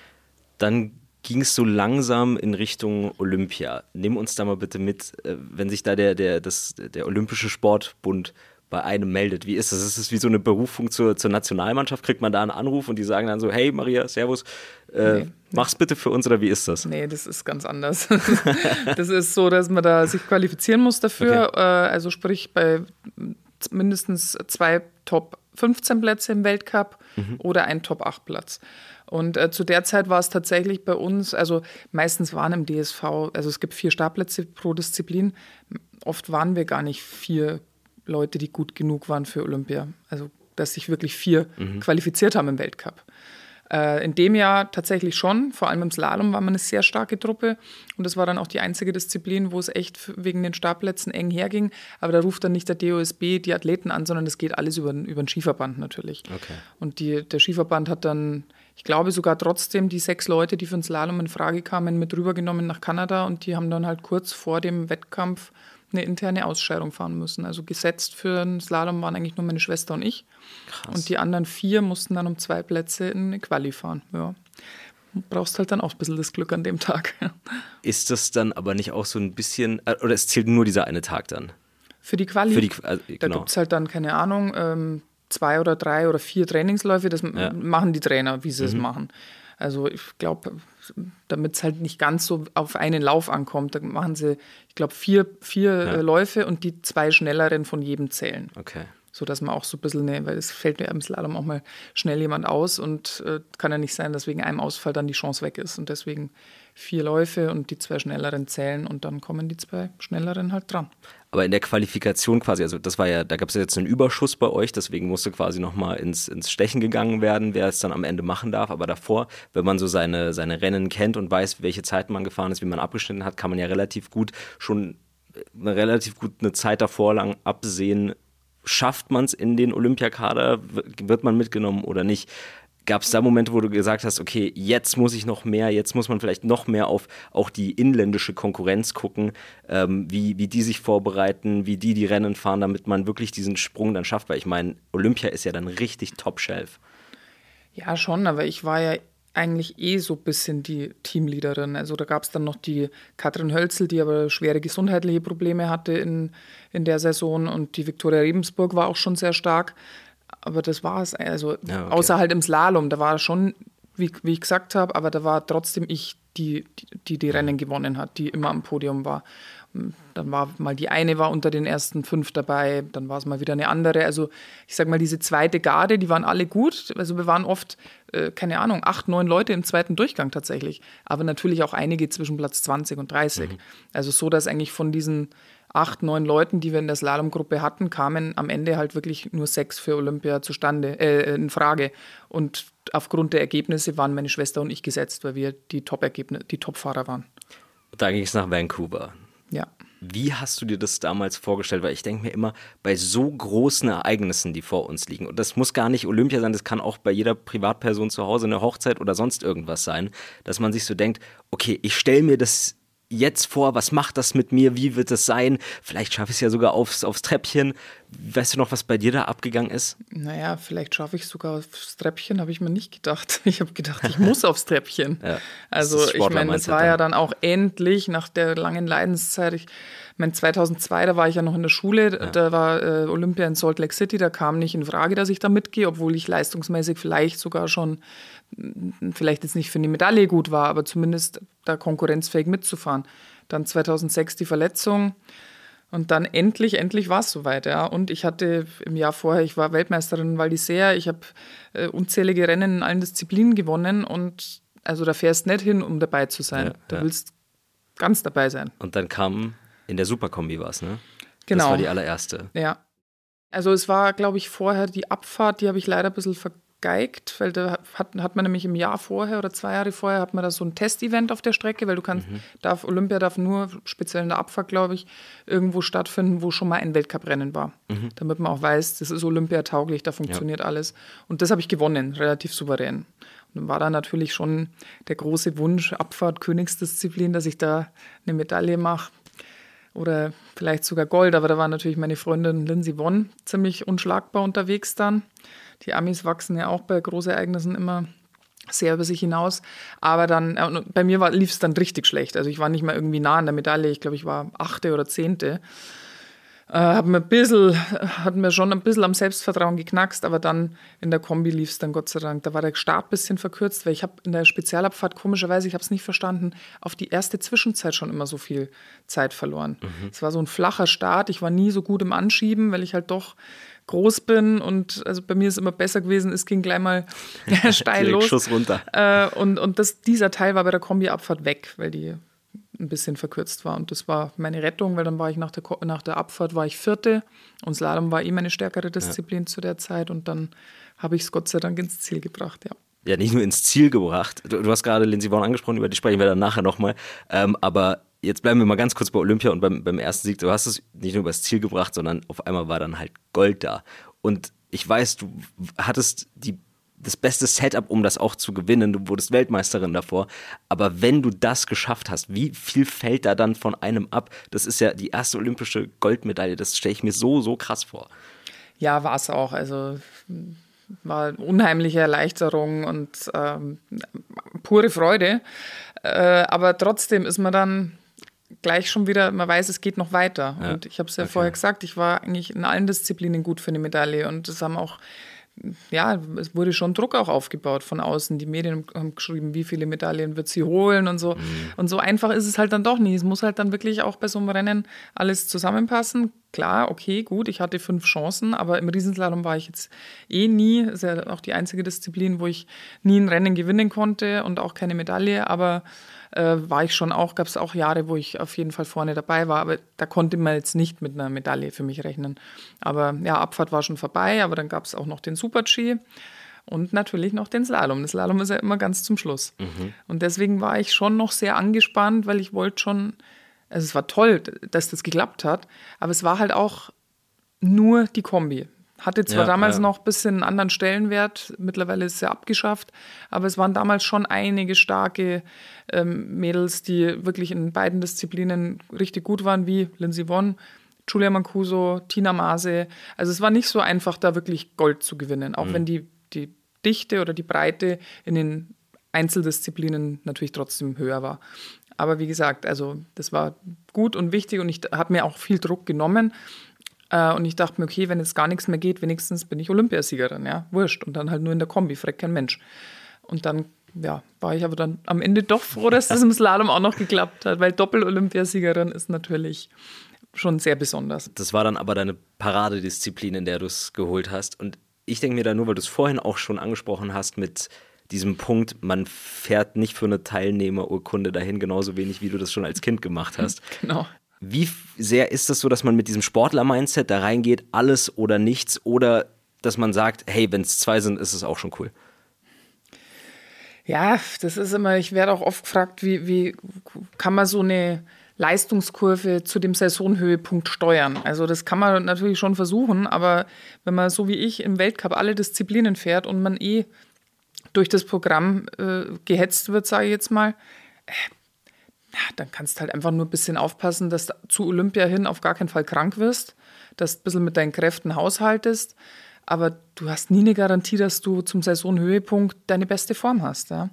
B: Dann ging es so langsam in Richtung Olympia. Nimm uns da mal bitte mit, wenn sich da der Olympische Sportbund bei einem meldet. Wie ist das? Ist es wie so eine Berufung zur Nationalmannschaft? Kriegt man da einen Anruf und die sagen dann so, hey Maria, servus, mach's bitte für uns oder wie ist das?
A: Nee, das ist ganz anders. Das ist so, dass man da sich qualifizieren muss dafür. Okay. Also sprich bei mindestens 2 Top-15 Plätze im Weltcup oder ein Top-8 Platz. Und zu der Zeit war es tatsächlich bei uns, also meistens waren im DSV, also es gibt 4 Startplätze pro Disziplin. Oft waren wir gar nicht 4 Leute, die gut genug waren für Olympia. Also, dass sich wirklich 4 qualifiziert haben im Weltcup. In dem Jahr tatsächlich schon, vor allem im Slalom war man eine sehr starke Truppe und das war dann auch die einzige Disziplin, wo es echt wegen den Startplätzen eng herging. Aber da ruft dann nicht der DOSB die Athleten an, sondern das geht alles über den Skiverband natürlich. Okay. Und der Skiverband hat dann, ich glaube sogar trotzdem die 6 Leute, die für den Slalom in Frage kamen, mit rübergenommen nach Kanada und die haben dann halt kurz vor dem Wettkampf eine interne Ausscheidung fahren müssen. Also gesetzt für den Slalom waren eigentlich nur meine Schwester und ich. Krass. Und die anderen 4 mussten dann um 2 Plätze in eine Quali fahren. Ja. Du brauchst halt dann auch ein bisschen das Glück an dem Tag.
B: Ist das dann aber nicht auch so ein bisschen, oder es zählt nur dieser eine Tag dann?
A: Für die Quali?
B: Genau.
A: Da gibt es halt dann, keine Ahnung, 2 oder 3 oder 4 Trainingsläufe. Das machen die Trainer, wie sie es machen. Also ich glaube, damit es halt nicht ganz so auf einen Lauf ankommt, da machen sie, ich glaube, 4 Läufe und die 2 schnelleren von jedem zählen. Okay. So dass man auch so ein bisschen, weil es fällt mir im Slalom auch mal schnell jemand aus und kann ja nicht sein, dass wegen einem Ausfall dann die Chance weg ist. Und deswegen 4 Läufe und die 2 schnelleren zählen und dann kommen die 2 schnelleren halt dran.
B: Aber in der Qualifikation quasi, also das war ja, da gab es ja jetzt einen Überschuss bei euch, deswegen musste quasi nochmal ins Stechen gegangen werden, wer es dann am Ende machen darf. Aber davor, wenn man so seine Rennen kennt und weiß, welche Zeiten man gefahren ist, wie man abgeschnitten hat, kann man ja relativ gut eine Zeit davor lang absehen, schafft man es in den Olympiakader, wird man mitgenommen oder nicht. Gab es da Momente, wo du gesagt hast, okay, jetzt muss ich noch mehr, jetzt muss man vielleicht noch mehr auf auch die inländische Konkurrenz gucken, wie die sich vorbereiten, wie die Rennen fahren, damit man wirklich diesen Sprung dann schafft? Weil ich meine, Olympia ist ja dann richtig Top-Shelf.
A: Ja, schon, aber ich war ja eigentlich so ein bisschen die Teamleaderin. Also da gab es dann noch die Katrin Hölzel, die aber schwere gesundheitliche Probleme hatte in der Saison und die Viktoria Rebensburg war auch schon sehr stark. Aber das war es, also außer halt im Slalom, da war schon, wie ich gesagt habe, aber da war trotzdem ich, die Rennen gewonnen hat, die immer am Podium war. Dann war mal die eine war unter den ersten 5 dabei, dann war es mal wieder eine andere. Also ich sag mal, diese zweite Garde, die waren alle gut. Also wir waren oft, 8, 9 Leute im zweiten Durchgang tatsächlich. Aber natürlich auch einige zwischen Platz 20 und 30. Also so, dass eigentlich von diesen 8, 9 Leuten, die wir in der Slalomgruppe hatten, kamen am Ende halt wirklich nur 6 für Olympia in Frage. Und aufgrund der Ergebnisse waren meine Schwester und ich gesetzt, weil wir die Top-Fahrer waren.
B: Da ging es nach Vancouver.
A: Ja.
B: Wie hast du dir das damals vorgestellt? Weil ich denke mir immer, bei so großen Ereignissen, die vor uns liegen, und das muss gar nicht Olympia sein, das kann auch bei jeder Privatperson zu Hause eine Hochzeit oder sonst irgendwas sein, dass man sich so denkt, okay, ich stelle mir das jetzt vor, was macht das mit mir, wie wird es sein? Vielleicht schaffe ich es ja sogar aufs Treppchen. Weißt du noch, was bei dir da abgegangen ist?
A: Naja, vielleicht schaffe ich es sogar aufs Treppchen, habe ich mir nicht gedacht. Ich habe gedacht, ich muss aufs Treppchen.
B: Ja,
A: also ich meine, das war ja dann auch endlich nach der langen Leidenszeit. Ich meine, 2002, da war ich ja noch in der Schule, da war Olympia in Salt Lake City, da kam nicht in Frage, dass ich da mitgehe, obwohl ich leistungsmäßig vielleicht sogar schon, vielleicht jetzt nicht für eine Medaille gut war, aber zumindest da konkurrenzfähig mitzufahren. Dann 2006 die Verletzung und dann endlich war es soweit. Ja. Und ich hatte im Jahr vorher, ich war Weltmeisterin in Val d'Isère, ich habe unzählige Rennen in allen Disziplinen gewonnen und also da fährst nicht hin, um dabei zu sein. Du willst ganz dabei sein.
B: Und dann kam in der Superkombi was, ne?
A: Genau.
B: Das war die allererste.
A: Ja. Also es war, glaube ich, vorher die Abfahrt, die habe ich leider ein bisschen vergeigt, weil da hat man nämlich im Jahr vorher oder 2 Jahre vorher hat man da so ein Testevent auf der Strecke, weil du kannst, Olympia darf nur, speziell in der Abfahrt, glaube ich, irgendwo stattfinden, wo schon mal ein Weltcuprennen war. Damit man auch weiß, das ist olympiatauglich, da funktioniert alles. Und das habe ich gewonnen, relativ souverän. Und dann war da natürlich schon der große Wunsch, Abfahrt, Königsdisziplin, dass ich da eine Medaille mache. Oder vielleicht sogar Gold, aber da war natürlich meine Freundin Lindsey Vonn ziemlich unschlagbar unterwegs dann. Die Amis wachsen ja auch bei Großereignissen immer sehr über sich hinaus. Aber dann, bei mir lief es dann richtig schlecht. Also ich war nicht mehr irgendwie nah an der Medaille. Ich glaube, ich war 8. oder 10. Hat mir schon ein bisschen am Selbstvertrauen geknackst, aber dann in der Kombi lief es dann Gott sei Dank. Da war der Start ein bisschen verkürzt, weil ich habe in der Spezialabfahrt komischerweise, ich habe es nicht verstanden, auf die erste Zwischenzeit schon immer so viel Zeit verloren. Es war so ein flacher Start, ich war nie so gut im Anschieben, weil ich halt doch groß bin und also bei mir ist es immer besser gewesen, es ging gleich mal steil los.
B: Schuss runter.
A: Und dieser Teil war bei der Kombi-Abfahrt weg, weil die ein bisschen verkürzt war. Und das war meine Rettung, weil dann war ich nach der Abfahrt war ich 4. und Slalom war meine stärkere Disziplin zu der Zeit. Und dann habe ich es Gott sei Dank ins Ziel gebracht, ja.
B: Ja, nicht nur ins Ziel gebracht. Du hast gerade Lindsey Vonn angesprochen, über die sprechen wir dann nachher nochmal. Aber jetzt bleiben wir mal ganz kurz bei Olympia und beim ersten Sieg. Du hast es nicht nur übers Ziel gebracht, sondern auf einmal war dann halt Gold da. Und ich weiß, du hattest das beste Setup, um das auch zu gewinnen. Du wurdest Weltmeisterin davor. Aber wenn du das geschafft hast, wie viel fällt da dann von einem ab? Das ist ja die erste olympische Goldmedaille. Das stelle ich mir so krass vor.
A: Ja, war es auch. Also war eine unheimliche Erleichterung und pure Freude. Aber trotzdem ist man dann gleich schon wieder, man weiß, es geht noch weiter. Ja. Und ich habe es ja vorher gesagt, ich war eigentlich in allen Disziplinen gut für eine Medaille. Und das haben auch es wurde schon Druck auch aufgebaut von außen. Die Medien haben geschrieben, wie viele Medaillen wird sie holen und so. Und so einfach ist es halt dann doch nicht. Es muss halt dann wirklich auch bei so einem Rennen alles zusammenpassen. Klar, okay, gut, ich hatte 5 Chancen, aber im Riesenslalom war ich jetzt nie. Das ist ja auch die einzige Disziplin, wo ich nie ein Rennen gewinnen konnte und auch keine Medaille. Aber war ich schon auch, gab es auch Jahre, wo ich auf jeden Fall vorne dabei war, aber da konnte man jetzt nicht mit einer Medaille für mich rechnen. Aber ja, Abfahrt war schon vorbei, aber dann gab es auch noch den Super-G und natürlich noch den Slalom. Das Slalom ist ja immer ganz zum Schluss. Und deswegen war ich schon noch sehr angespannt, weil ich wollte schon, also es war toll, dass das geklappt hat, aber es war halt auch nur die Kombi. Hatte zwar damals noch ein bisschen einen anderen Stellenwert, mittlerweile ist es ja abgeschafft, aber es waren damals schon einige starke Mädels, die wirklich in beiden Disziplinen richtig gut waren, wie Lindsey Vonn, Giulia Mancuso, Tina Maase. Also es war nicht so einfach, da wirklich Gold zu gewinnen, auch wenn die Dichte oder die Breite in den Einzeldisziplinen natürlich trotzdem höher war. Aber wie gesagt, also das war gut und wichtig und ich habe mir auch viel Druck genommen. Und ich dachte mir, okay, wenn jetzt gar nichts mehr geht, wenigstens bin ich Olympiasiegerin, ja, wurscht. Und dann halt nur in der Kombi, fragt kein Mensch. Und dann, war ich aber dann am Ende doch froh, dass das im Slalom auch noch geklappt hat, weil Doppel-Olympiasiegerin ist natürlich schon sehr besonders.
B: Das war dann aber deine Paradedisziplin, in der du es geholt hast. Und ich denke mir da nur, weil du es vorhin auch schon angesprochen hast mit diesem Punkt, man fährt nicht für eine Teilnehmerurkunde dahin, genauso wenig, wie du das schon als Kind gemacht hast.
A: Genau.
B: Wie sehr ist das so, dass man mit diesem Sportler-Mindset da reingeht, alles oder nichts, oder dass man sagt, hey, wenn es 2 sind, ist es auch schon cool?
A: Ja, das ist immer, ich werde auch oft gefragt, wie kann man so eine Leistungskurve zu dem Saisonhöhepunkt steuern? Also das kann man natürlich schon versuchen, aber wenn man so wie ich im Weltcup alle Disziplinen fährt und man durch das Programm gehetzt wird, sage ich jetzt mal, dann kannst du halt einfach nur ein bisschen aufpassen, dass du zu Olympia hin auf gar keinen Fall krank wirst, dass du ein bisschen mit deinen Kräften haushaltest. Aber du hast nie eine Garantie, dass du zum Saisonhöhepunkt deine beste Form hast. Ja?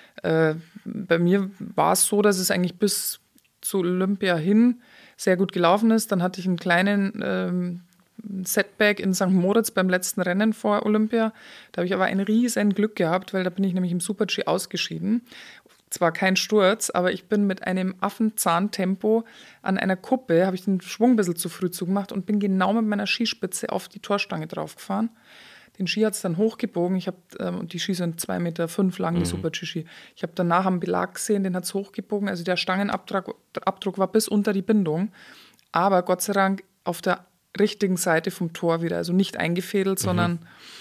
A: Bei mir war es so, dass es eigentlich bis zu Olympia hin sehr gut gelaufen ist. Dann hatte ich einen kleinen Setback in St. Moritz beim letzten Rennen vor Olympia. Da habe ich aber ein riesen Glück gehabt, weil da bin ich nämlich im Super-G ausgeschieden. Zwar kein Sturz, aber ich bin mit einem Affenzahntempo an einer Kuppe, habe ich den Schwung ein bisschen zu früh zugemacht und bin genau mit meiner Skispitze auf die Torstange draufgefahren. Den Ski hat es dann hochgebogen. Und die Ski sind 2,5 Meter lang, die Super-G-Ski. Ich habe danach am Belag gesehen, den hat es hochgebogen. Also der Stangenabdruck war bis unter die Bindung. Aber Gott sei Dank auf der richtigen Seite vom Tor wieder. Also nicht eingefädelt, sondern...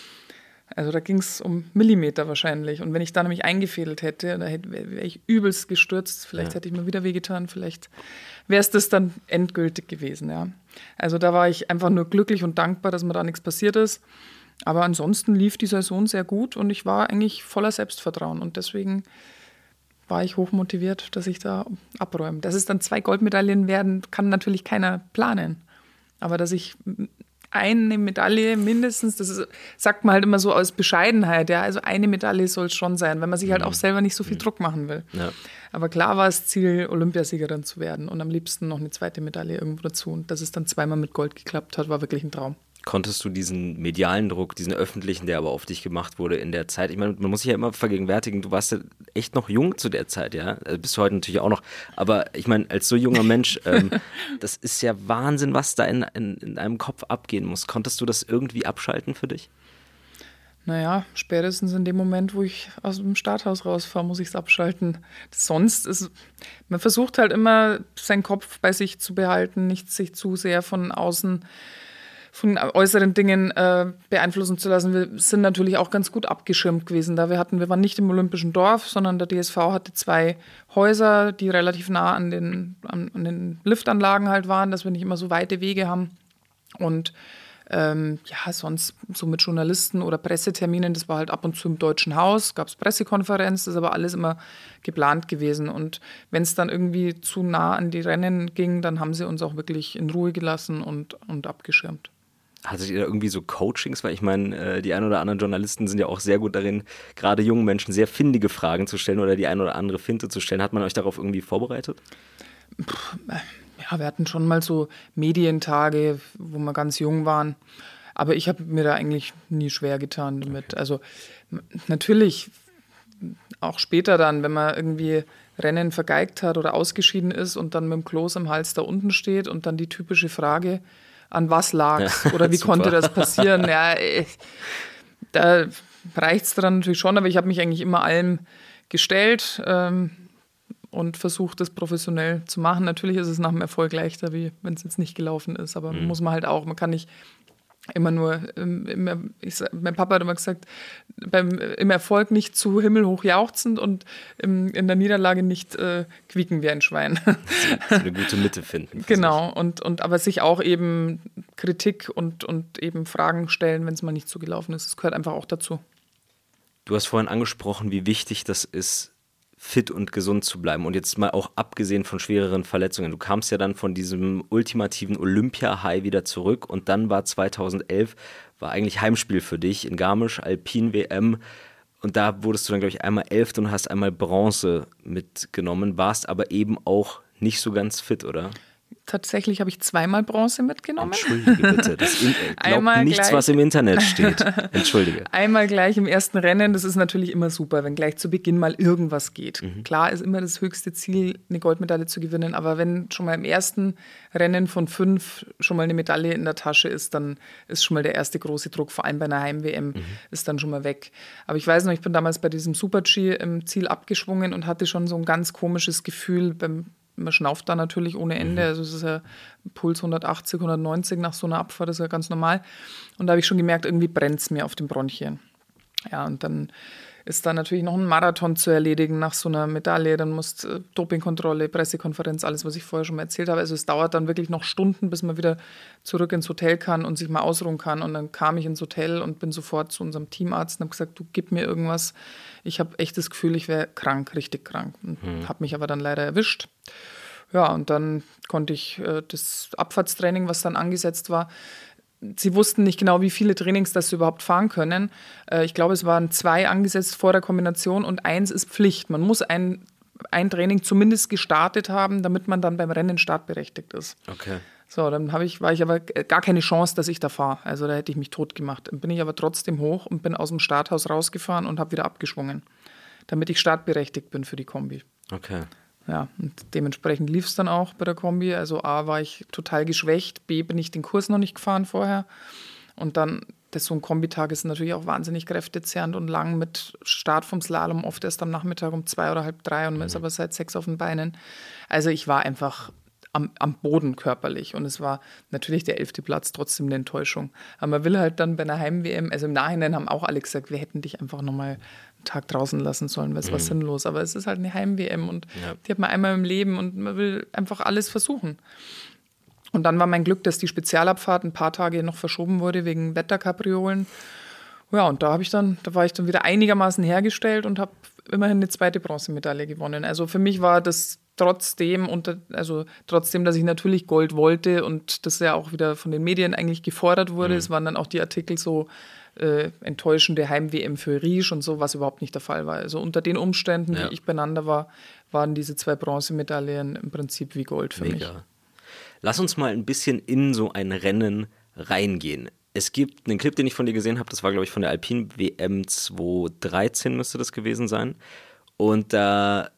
A: Also da ging es um Millimeter wahrscheinlich. Und wenn ich da nämlich eingefädelt hätte, wäre ich übelst gestürzt. Vielleicht hätte ich mir wieder wehgetan. Vielleicht wäre es das dann endgültig gewesen. Ja. Also da war ich einfach nur glücklich und dankbar, dass mir da nichts passiert ist. Aber ansonsten lief die Saison sehr gut und ich war eigentlich voller Selbstvertrauen. Und deswegen war ich hochmotiviert, dass ich da abräume. Dass es dann 2 Goldmedaillen werden, kann natürlich keiner planen. Aber dass ich... eine Medaille mindestens, sagt man halt immer so aus Bescheidenheit, ja, also eine Medaille soll es schon sein, wenn man sich halt auch selber nicht so viel Druck machen will. Ja. Aber klar war das Ziel, Olympiasiegerin zu werden und am liebsten noch eine 2. Medaille irgendwo dazu. Und dass es dann 2-mal mit Gold geklappt hat, war wirklich ein Traum.
B: Konntest du diesen medialen Druck, diesen öffentlichen, der aber auf dich gemacht wurde in der Zeit, ich meine, man muss sich ja immer vergegenwärtigen, du warst ja echt noch jung zu der Zeit, ja, also bist du heute natürlich auch noch, aber ich meine, als so junger Mensch, das ist ja Wahnsinn, was da in einem Kopf abgehen muss. Konntest du das irgendwie abschalten für dich?
A: Naja, spätestens in dem Moment, wo ich aus dem Starthaus rausfahre, muss ich es abschalten. Sonst man versucht halt immer, seinen Kopf bei sich zu behalten, nicht sich zu sehr von außen von äußeren Dingen beeinflussen zu lassen. Wir sind natürlich auch ganz gut abgeschirmt gewesen. Wir waren nicht im Olympischen Dorf, sondern der DSV hatte 2 Häuser, die relativ nah an den Liftanlagen halt waren, dass wir nicht immer so weite Wege haben. Und sonst so mit Journalisten oder Presseterminen, das war halt ab und zu im Deutschen Haus, gab es Pressekonferenz, das ist aber alles immer geplant gewesen. Und wenn es dann irgendwie zu nah an die Rennen ging, dann haben sie uns auch wirklich in Ruhe gelassen und abgeschirmt.
B: Hattet ihr da irgendwie so Coachings? Weil ich meine, die ein oder anderen Journalisten sind ja auch sehr gut darin, gerade jungen Menschen sehr findige Fragen zu stellen oder die ein oder andere Finte zu stellen. Hat man euch darauf irgendwie vorbereitet?
A: Ja, wir hatten schon mal so Medientage, wo wir ganz jung waren. Aber ich habe mir da eigentlich nie schwer getan damit. Also natürlich auch später dann, wenn man irgendwie Rennen vergeigt hat oder ausgeschieden ist und dann mit dem Kloß im Hals da unten steht und dann die typische Frage, an was lag's oder wie konnte das passieren? Ja, da reicht es dann natürlich schon, aber ich habe mich eigentlich immer allem gestellt und versucht, das professionell zu machen. Natürlich ist es nach dem Erfolg leichter, wie wenn es jetzt nicht gelaufen ist, aber muss man halt auch, man kann nicht immer nur, mein Papa hat immer gesagt, im Erfolg nicht zu himmelhoch jauchzend und in der Niederlage nicht quieken wie ein Schwein.
B: So eine gute Mitte finden.
A: Genau, und aber sich auch eben Kritik und eben Fragen stellen, wenn es mal nicht so gelaufen ist. Das gehört einfach auch dazu.
B: Du hast vorhin angesprochen, wie wichtig das ist, fit und gesund zu bleiben. Und jetzt mal auch abgesehen von schwereren Verletzungen. Du kamst ja dann von diesem ultimativen Olympia-High wieder zurück und dann war 2011, war eigentlich Heimspiel für dich in Garmisch, Alpin-WM. Und da wurdest du dann, glaube ich, einmal 11. und hast einmal Bronze mitgenommen, warst aber eben auch nicht so ganz fit, oder?
A: Tatsächlich habe ich 2-mal Bronze mitgenommen.
B: Entschuldige bitte, glaubt nichts, gleich, was im Internet steht. Entschuldige.
A: Einmal gleich im ersten Rennen, das ist natürlich immer super, wenn gleich zu Beginn mal irgendwas geht. Klar ist immer das höchste Ziel, eine Goldmedaille zu gewinnen, aber wenn schon mal im ersten Rennen von 5 schon mal eine Medaille in der Tasche ist, dann ist schon mal der erste große Druck, vor allem bei einer Heim-WM, ist dann schon mal weg. Aber ich weiß noch, ich bin damals bei diesem Super-G im Ziel abgeschwungen und hatte schon so ein ganz komisches Gefühl man schnauft da natürlich ohne Ende. Also es ist ja Puls 180, 190 nach so einer Abfahrt, das ist ja ganz normal. Und da habe ich schon gemerkt, irgendwie brennt es mir auf den Bronchien. Ja, und dann ist da natürlich noch ein Marathon zu erledigen nach so einer Medaille. Dann muss Dopingkontrolle, Pressekonferenz, alles, was ich vorher schon mal erzählt habe. Also es dauert dann wirklich noch Stunden, bis man wieder zurück ins Hotel kann und sich mal ausruhen kann. Und dann kam ich ins Hotel und bin sofort zu unserem Teamarzt und habe gesagt, du gib mir irgendwas. Ich habe echt das Gefühl, ich wäre krank, richtig krank. Habe mich aber dann leider erwischt. Ja, und dann konnte ich das Abfahrtstraining, was dann angesetzt war, sie wussten nicht genau, wie viele Trainings das sie überhaupt fahren können. Ich glaube, es waren 2 angesetzt vor der Kombination und 1 ist Pflicht. Man muss ein Training zumindest gestartet haben, damit man dann beim Rennen startberechtigt ist.
B: Okay.
A: So, dann war ich aber gar keine Chance, dass ich da fahre. Also da hätte ich mich tot gemacht. Dann bin ich aber trotzdem hoch und bin aus dem Starthaus rausgefahren und habe wieder abgeschwungen, damit ich startberechtigt bin für die Kombi.
B: Okay.
A: Ja, und dementsprechend lief es dann auch bei der Kombi. Also A, war ich total geschwächt, B, bin ich den Kurs noch nicht gefahren vorher. Und dann, so ein Kombitag ist natürlich auch wahnsinnig kräftezehrend und lang mit Start vom Slalom, oft erst am Nachmittag um 2 oder halb 3 und man ist aber seit 6 auf den Beinen. Also ich war einfach am Boden körperlich und es war natürlich der 11. Platz trotzdem eine Enttäuschung. Aber man will halt dann bei einer Heim-WM, also im Nachhinein haben auch alle gesagt, wir hätten dich einfach nochmal einen Tag draußen lassen sollen, weil es war sinnlos. Aber es ist halt eine Heim-WM und die hat man einmal im Leben und man will einfach alles versuchen. Und dann war mein Glück, dass die Spezialabfahrt ein paar Tage noch verschoben wurde wegen Wetterkapriolen. Ja, und da war ich dann wieder einigermaßen hergestellt und habe immerhin eine 2. Bronzemedaille gewonnen. Also für mich war das trotzdem, dass ich natürlich Gold wollte und das ja auch wieder von den Medien eigentlich gefordert wurde. Es waren dann auch die Artikel so enttäuschende Heim-WM für Riesch und so, was überhaupt nicht der Fall war. Also unter den Umständen, wie ich beieinander war, waren diese 2 Bronzemedaillen im Prinzip wie Gold für mich.
B: Lass uns mal ein bisschen in so ein Rennen reingehen. Es gibt einen Clip, den ich von dir gesehen habe, das war, glaube ich, von der Alpine WM 2013 müsste das gewesen sein. Und da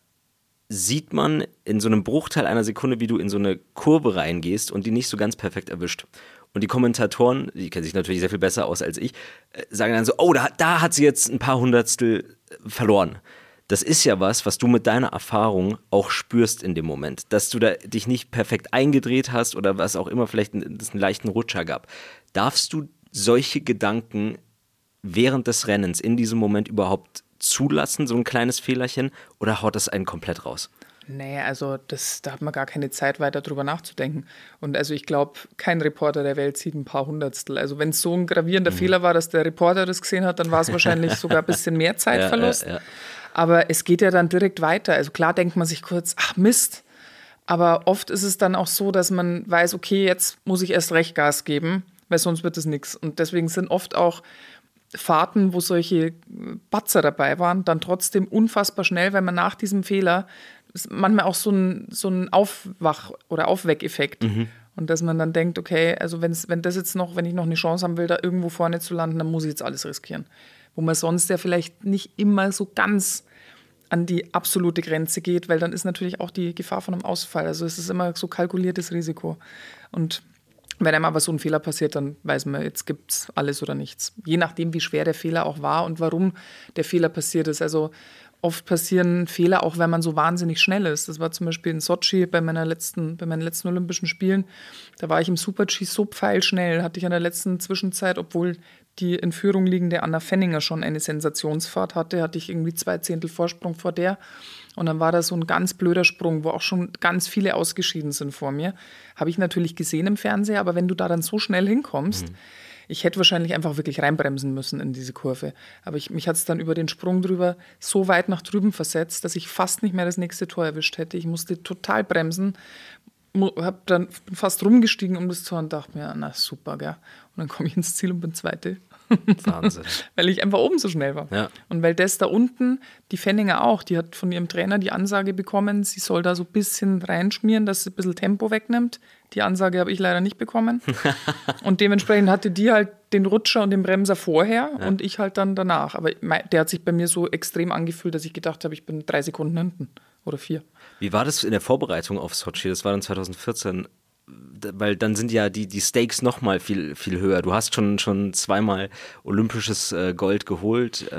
B: sieht man in so einem Bruchteil einer Sekunde, wie du in so eine Kurve reingehst und die nicht so ganz perfekt erwischt. Und die Kommentatoren, die kennen sich natürlich sehr viel besser aus als ich, sagen dann so, oh, da hat sie jetzt ein paar Hundertstel verloren. Das ist ja was du mit deiner Erfahrung auch spürst in dem Moment, dass du da dich nicht perfekt eingedreht hast oder was auch immer, vielleicht einen leichten Rutscher gab. Darfst du solche Gedanken während des Rennens in diesem Moment überhaupt zulassen, so ein kleines Fehlerchen, oder haut das einen komplett raus?
A: Nee, also da hat man gar keine Zeit, weiter drüber nachzudenken. Und also ich glaube, kein Reporter der Welt sieht ein paar Hundertstel. Also wenn es so ein gravierender Fehler war, dass der Reporter das gesehen hat, dann war es wahrscheinlich sogar ein bisschen mehr Zeitverlust. Ja. Aber es geht ja dann direkt weiter. Also klar denkt man sich kurz, ach Mist. Aber oft ist es dann auch so, dass man weiß, okay, jetzt muss ich erst recht Gas geben, weil sonst wird es nichts. Und deswegen sind oft auch Fahrten, wo solche Patzer dabei waren, dann trotzdem unfassbar schnell, weil man nach diesem Fehler manchmal auch so ein Aufweckeffekt. Und dass man dann denkt, okay, also wenn ich noch eine Chance haben will, da irgendwo vorne zu landen, dann muss ich jetzt alles riskieren. Wo man sonst ja vielleicht nicht immer so ganz an die absolute Grenze geht, weil dann ist natürlich auch die Gefahr von einem Ausfall. Also es ist immer so kalkuliertes Risiko. Und wenn einem aber so ein Fehler passiert, dann weiß man, jetzt gibt es alles oder nichts. Je nachdem, wie schwer der Fehler auch war und warum der Fehler passiert ist. Also oft passieren Fehler auch, wenn man so wahnsinnig schnell ist. Das war zum Beispiel in Sotschi bei meinen letzten Olympischen Spielen. Da war ich im Super-G so pfeilschnell, hatte ich in der letzten Zwischenzeit, obwohl die in Führung liegende Anna Fenninger schon eine Sensationsfahrt hatte ich irgendwie 2 Zehntel Vorsprung vor der. Und dann war da so ein ganz blöder Sprung, wo auch schon ganz viele ausgeschieden sind vor mir. Habe ich natürlich gesehen im Fernseher, aber wenn du da dann so schnell hinkommst, ich hätte wahrscheinlich einfach wirklich reinbremsen müssen in diese Kurve. Aber mich hat es dann über den Sprung drüber so weit nach drüben versetzt, dass ich fast nicht mehr das nächste Tor erwischt hätte. Ich musste total bremsen, bin fast rumgestiegen um das Tor und dachte mir, na super, gell. Und dann komme ich ins Ziel und bin Zweite.
B: Wahnsinn.
A: Weil ich einfach oben so schnell war. Ja. Und weil das da unten, die Fenninger auch, die hat von ihrem Trainer die Ansage bekommen, sie soll da so ein bisschen reinschmieren, dass sie ein bisschen Tempo wegnimmt. Die Ansage habe ich leider nicht bekommen. Und dementsprechend hatte die halt den Rutscher und den Bremser vorher und ich halt dann danach. Aber der hat sich bei mir so extrem angefühlt, dass ich gedacht habe, ich bin 3 Sekunden hinten oder 4.
B: Wie war das in der Vorbereitung auf Sotschi? Das war dann 2014. Weil dann sind ja die Stakes noch mal viel, viel höher. Du hast schon 2-mal olympisches Gold geholt.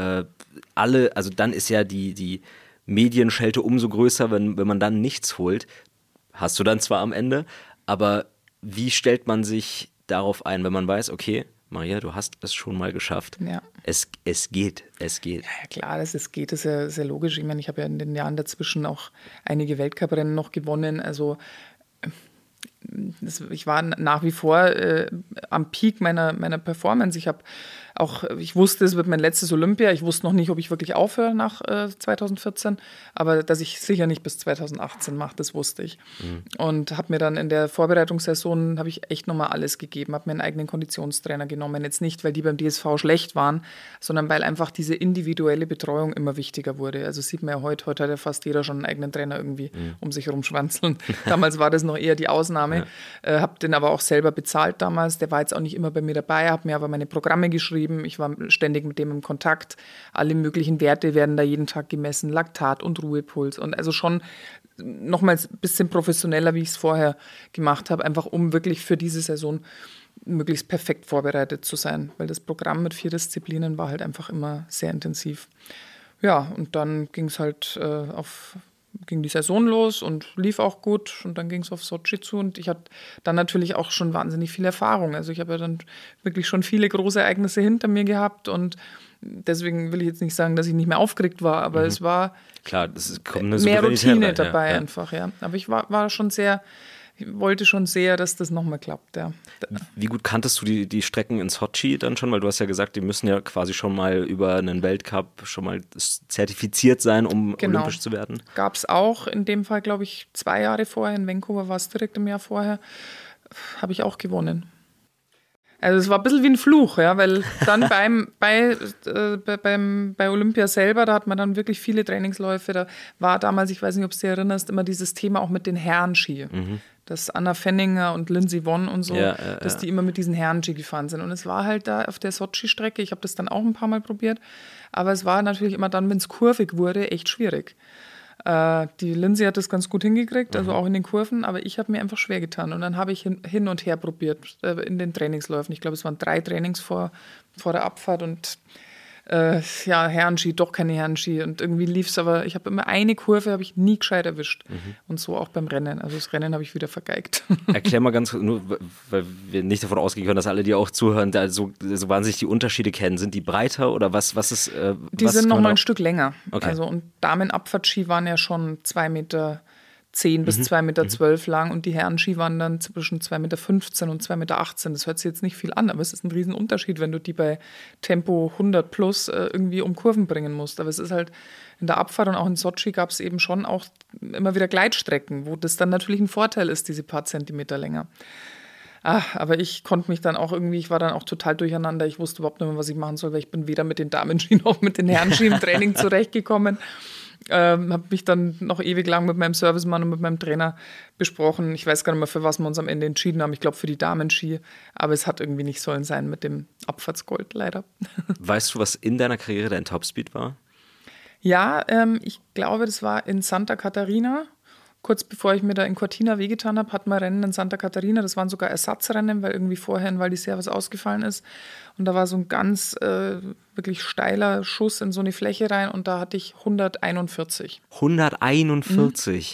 B: Also dann ist ja die Medienschelte umso größer, wenn man dann nichts holt. hast du dann zwar am Ende, aber wie stellt man sich darauf ein, wenn man weiß, okay, Maria, du hast es schon mal geschafft.
A: Ja.
B: Es geht.
A: Ja, klar, dass es geht, ist ja sehr logisch. Ich meine, ich habe ja in den Jahren dazwischen auch einige Weltcuprennen noch gewonnen. Also ich war nach wie vor am Peak meiner Performance. Ich wusste, es wird mein letztes Olympia. Ich wusste noch nicht, ob ich wirklich aufhöre nach 2014, aber dass ich sicher nicht bis 2018 mache, das wusste ich. Und habe mir dann in der Vorbereitungssaison habe ich echt nochmal alles gegeben, habe mir einen eigenen Konditionstrainer genommen. Jetzt nicht, weil die beim DSV schlecht waren, sondern weil einfach diese individuelle Betreuung immer wichtiger wurde. Also sieht man ja heute hat ja fast jeder schon einen eigenen Trainer irgendwie um sich rumschwanzeln. Damals war das noch eher die Ausnahme. Habe den aber auch selber bezahlt damals. Der war jetzt auch nicht immer bei mir dabei, habe mir aber meine Programme geschrieben. Ich war ständig mit dem im Kontakt. Alle möglichen Werte werden da jeden Tag gemessen. Laktat und Ruhepuls. Und also schon nochmals ein bisschen professioneller, wie ich es vorher gemacht habe. Einfach um wirklich für diese Saison möglichst perfekt vorbereitet zu sein. Weil das Programm mit 4 Disziplinen war halt einfach immer sehr intensiv. Ja, und dann ging es halt ging die Saison los und lief auch gut und dann ging es auf Sochi zu und ich hatte dann natürlich auch schon wahnsinnig viel Erfahrung. Also ich habe ja dann wirklich schon viele große Ereignisse hinter mir gehabt und deswegen will ich jetzt nicht sagen, dass ich nicht mehr aufgeregt war, aber es war
B: klar, kommt eine
A: mehr Routine
B: rein,
A: dabei einfach, ja. Aber ich war schon sehr, ich wollte schon sehr, dass das nochmal klappt, ja.
B: Wie gut kanntest du die Strecken in Sochi dann schon? Weil du hast ja gesagt, die müssen ja quasi schon mal über einen Weltcup schon mal zertifiziert sein, um olympisch zu werden.
A: Gab es auch in dem Fall, glaube ich, 2 Jahre vorher. In Vancouver war es direkt im Jahr vorher. Habe ich auch gewonnen. Also es war ein bisschen wie ein Fluch, ja, weil dann bei Olympia selber, da hat man dann wirklich viele Trainingsläufe. Da war damals, ich weiß nicht, ob du dich erinnerst, immer dieses Thema auch mit den Herrenski. Dass Anna Fenninger und Lindsey Vonn und so, dass die immer mit diesen Herrenski gefahren sind. Und es war halt da auf der Sochi-Strecke, ich habe das dann auch ein paar Mal probiert, aber es war natürlich immer dann, wenn es kurvig wurde, echt schwierig. Die Lindsey hat das ganz gut hingekriegt, also auch in den Kurven, aber ich habe mir einfach schwer getan. Und dann habe ich hin und her probiert in den Trainingsläufen. Ich glaube, es waren 3 Trainings vor der Abfahrt und Herrenski, doch keine Herrenski. Und irgendwie lief es aber, ich habe immer eine Kurve, habe ich nie gescheit erwischt. Und so auch beim Rennen. Also das Rennen habe ich wieder vergeigt.
B: Erklär mal ganz kurz, nur weil wir nicht davon ausgehen können, dass alle, die auch zuhören, da so wahnsinnig die Unterschiede kennen. Sind die breiter oder was ist?
A: Die sind noch mal ein Stück länger.
B: Okay.
A: Also, und Damenabfahrtski waren ja schon 2,10 Meter bis 2,12 Meter lang und die Herrenski waren dann zwischen 2,15 Meter und 2,18 Meter. Das hört sich jetzt nicht viel an, aber es ist ein Riesenunterschied, wenn du die bei Tempo 100 plus irgendwie um Kurven bringen musst. Aber es ist halt in der Abfahrt und auch in Sochi gab es eben schon auch immer wieder Gleitstrecken, wo das dann natürlich ein Vorteil ist, diese paar Zentimeter länger. Aber ich konnte mich dann auch irgendwie, ich war dann auch total durcheinander. Ich wusste überhaupt nicht mehr, was ich machen soll, weil ich bin weder mit den Damenski noch mit den Herrenski im Training zurechtgekommen. Habe mich dann noch ewig lang mit meinem Servicemann und mit meinem Trainer besprochen. Ich weiß gar nicht mehr, für was wir uns am Ende entschieden haben. Ich glaube, für die Damenski. Aber es hat irgendwie nicht sollen sein mit dem Abfahrtsgold, leider.
B: Weißt du, was in deiner Karriere dein Topspeed war?
A: Ja, ich glaube, das war in Santa Catarina. Kurz bevor ich mir da in Cortina wehgetan habe, hatten wir Rennen in Santa Catarina. Das waren sogar Ersatzrennen, weil irgendwie vorher in Val d'Isère was ausgefallen ist. Und da war so ein ganz wirklich steiler Schuss in so eine Fläche rein und da hatte ich 141.
B: 141?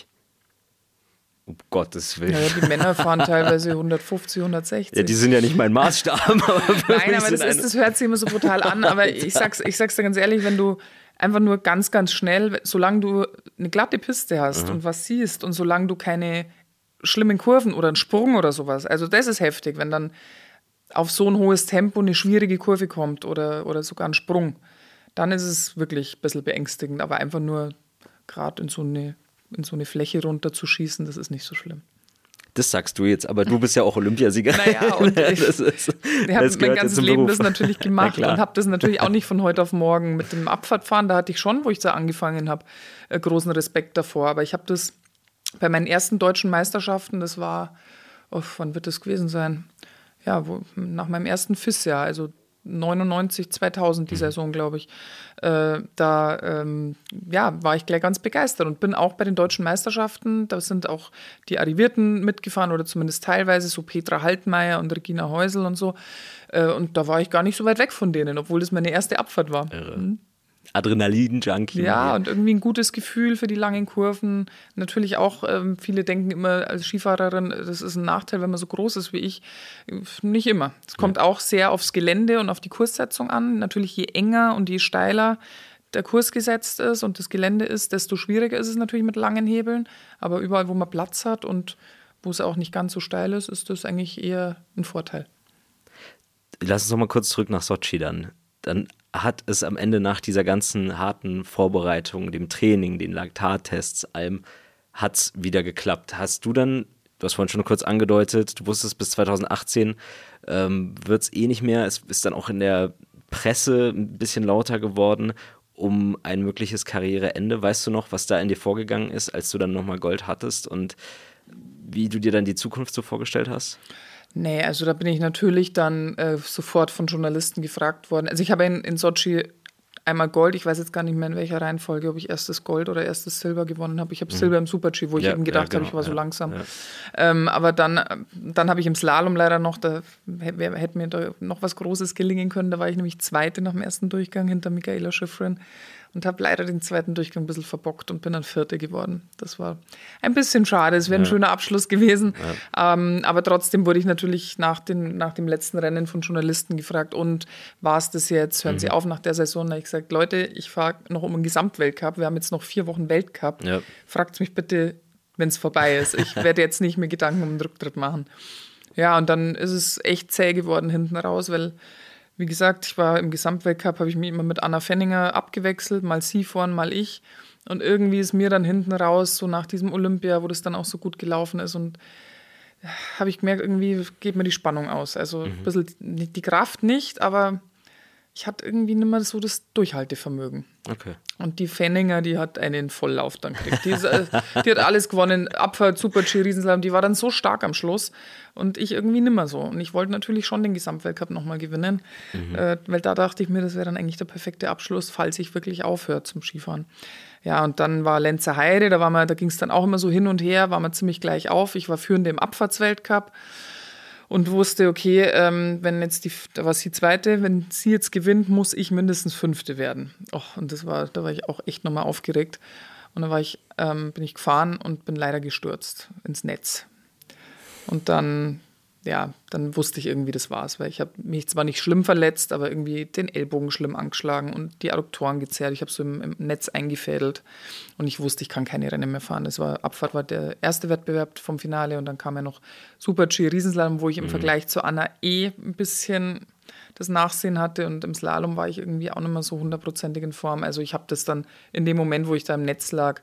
B: Um Gottes Willen.
A: Ja, die Männer fahren teilweise 150, 160.
B: Ja, die sind ja nicht mein Maßstab.
A: Nein, aber das hört sich immer so brutal an. Aber ich sag's dir ganz ehrlich, wenn du einfach nur ganz, ganz schnell, solange du eine glatte Piste hast und was siehst und solange du keine schlimmen Kurven oder einen Sprung oder sowas, also das ist heftig, wenn dann auf so ein hohes Tempo eine schwierige Kurve kommt oder sogar ein Sprung, dann ist es wirklich ein bisschen beängstigend, aber einfach nur gerade in so eine Fläche runterzuschießen, das ist nicht so schlimm.
B: Das sagst du jetzt, aber du bist ja auch Olympiasiegerin.
A: Naja, und ich habe mein ganzes Leben das natürlich gemacht und habe das natürlich auch nicht von heute auf morgen mit dem Abfahrtfahren. Da hatte ich schon, wo ich da angefangen habe, großen Respekt davor. Aber ich habe das bei meinen ersten deutschen Meisterschaften, das war, wann wird das gewesen sein? Ja, nach meinem ersten FIS-Jahr, also 99, 2000 die Saison, glaube ich. War ich gleich ganz begeistert und bin auch bei den deutschen Meisterschaften, da sind auch die Arrivierten mitgefahren oder zumindest teilweise, so Petra Haltmeier und Regina Häusl und so. Und da war ich gar nicht so weit weg von denen, obwohl das meine erste Abfahrt war.
B: Adrenalin-Junkie.
A: Ja, und irgendwie ein gutes Gefühl für die langen Kurven. Natürlich auch, viele denken immer als Skifahrerin, das ist ein Nachteil, wenn man so groß ist wie ich. Nicht immer. Es kommt auch sehr aufs Gelände und auf die Kurssetzung an. Natürlich, je enger und je steiler der Kurs gesetzt ist und das Gelände ist, desto schwieriger ist es natürlich mit langen Hebeln. Aber überall, wo man Platz hat und wo es auch nicht ganz so steil ist, ist das eigentlich eher ein Vorteil.
B: Lass uns noch mal kurz zurück nach Sotschi dann. Dann hat es am Ende nach dieser ganzen harten Vorbereitung, dem Training, den Laktattests, allem, hat es wieder geklappt. Hast du dann, du hast vorhin schon kurz angedeutet, du wusstest, bis 2018 wird es nicht mehr. Es ist dann auch in der Presse ein bisschen lauter geworden um ein mögliches Karriereende. Weißt du noch, was da in dir vorgegangen ist, als du dann nochmal Gold hattest und wie du dir dann die Zukunft so vorgestellt hast?
A: Nee, also da bin ich natürlich dann sofort von Journalisten gefragt worden. Also ich habe in Sotschi einmal Gold, ich weiß jetzt gar nicht mehr in welcher Reihenfolge, ob ich erstes Gold oder erstes Silber gewonnen habe. Ich habe Silber im Super-G, wo ich eben gedacht habe, ich war so langsam. Ja. Aber dann habe ich im Slalom leider noch, da hätte mir da noch was Großes gelingen können. Da war ich nämlich Zweite nach dem ersten Durchgang hinter Michaela Shiffrin und habe leider den zweiten Durchgang ein bisschen verbockt und bin dann Vierte geworden. Das war ein bisschen schade, es wäre ein schöner Abschluss gewesen. Ja. Aber trotzdem wurde ich natürlich nach dem letzten Rennen von Journalisten gefragt, und war es das jetzt? Hören Sie auf nach der Saison? Da habe ich gesagt, Leute, ich fahre noch um einen Gesamtweltcup, wir haben jetzt noch 4 Wochen Weltcup. Ja. Fragt mich bitte, wenn es vorbei ist. Ich werde jetzt nicht mehr Gedanken um den Rücktritt machen. Ja, und dann ist es echt zäh geworden hinten raus, weil, wie gesagt, ich war im Gesamtweltcup, habe ich mich immer mit Anna Fenninger abgewechselt, mal sie vorn, mal ich. Und irgendwie ist mir dann hinten raus, so nach diesem Olympia, wo das dann auch so gut gelaufen ist, und habe ich gemerkt, irgendwie geht mir die Spannung aus. Also ein bisschen die Kraft nicht, aber ich hatte irgendwie nicht mehr so das Durchhaltevermögen. Okay. Und die Fenninger, die hat einen Volllauf dann gekriegt. Die hat alles gewonnen, Abfahrt, Super-G, Riesenslalom, die war dann so stark am Schluss und ich irgendwie nicht mehr so. Und ich wollte natürlich schon den Gesamtweltcup nochmal gewinnen, weil da dachte ich mir, das wäre dann eigentlich der perfekte Abschluss, falls ich wirklich aufhöre zum Skifahren. Ja, und dann war Lenzer Heide, da ging es dann auch immer so hin und her, war man ziemlich gleich auf. Ich war Führende im Abfahrtsweltcup und wusste, okay, wenn jetzt da war sie Zweite, wenn sie jetzt gewinnt, muss ich mindestens Fünfte werden. Und da war ich auch echt nochmal aufgeregt. Und dann bin ich gefahren und bin leider gestürzt ins Netz. Und dann wusste ich irgendwie, das war's, weil ich habe mich zwar nicht schlimm verletzt, aber irgendwie den Ellbogen schlimm angeschlagen und die Adduktoren gezerrt. Ich habe so im Netz eingefädelt und ich wusste, ich kann keine Rennen mehr fahren. Abfahrt war der erste Wettbewerb vom Finale und dann kam ja noch Super-G Riesenslalom, wo ich im Vergleich zu Anna ein bisschen das Nachsehen hatte, und im Slalom war ich irgendwie auch nicht mehr so 100% in Form. Also ich habe das dann in dem Moment, wo ich da im Netz lag,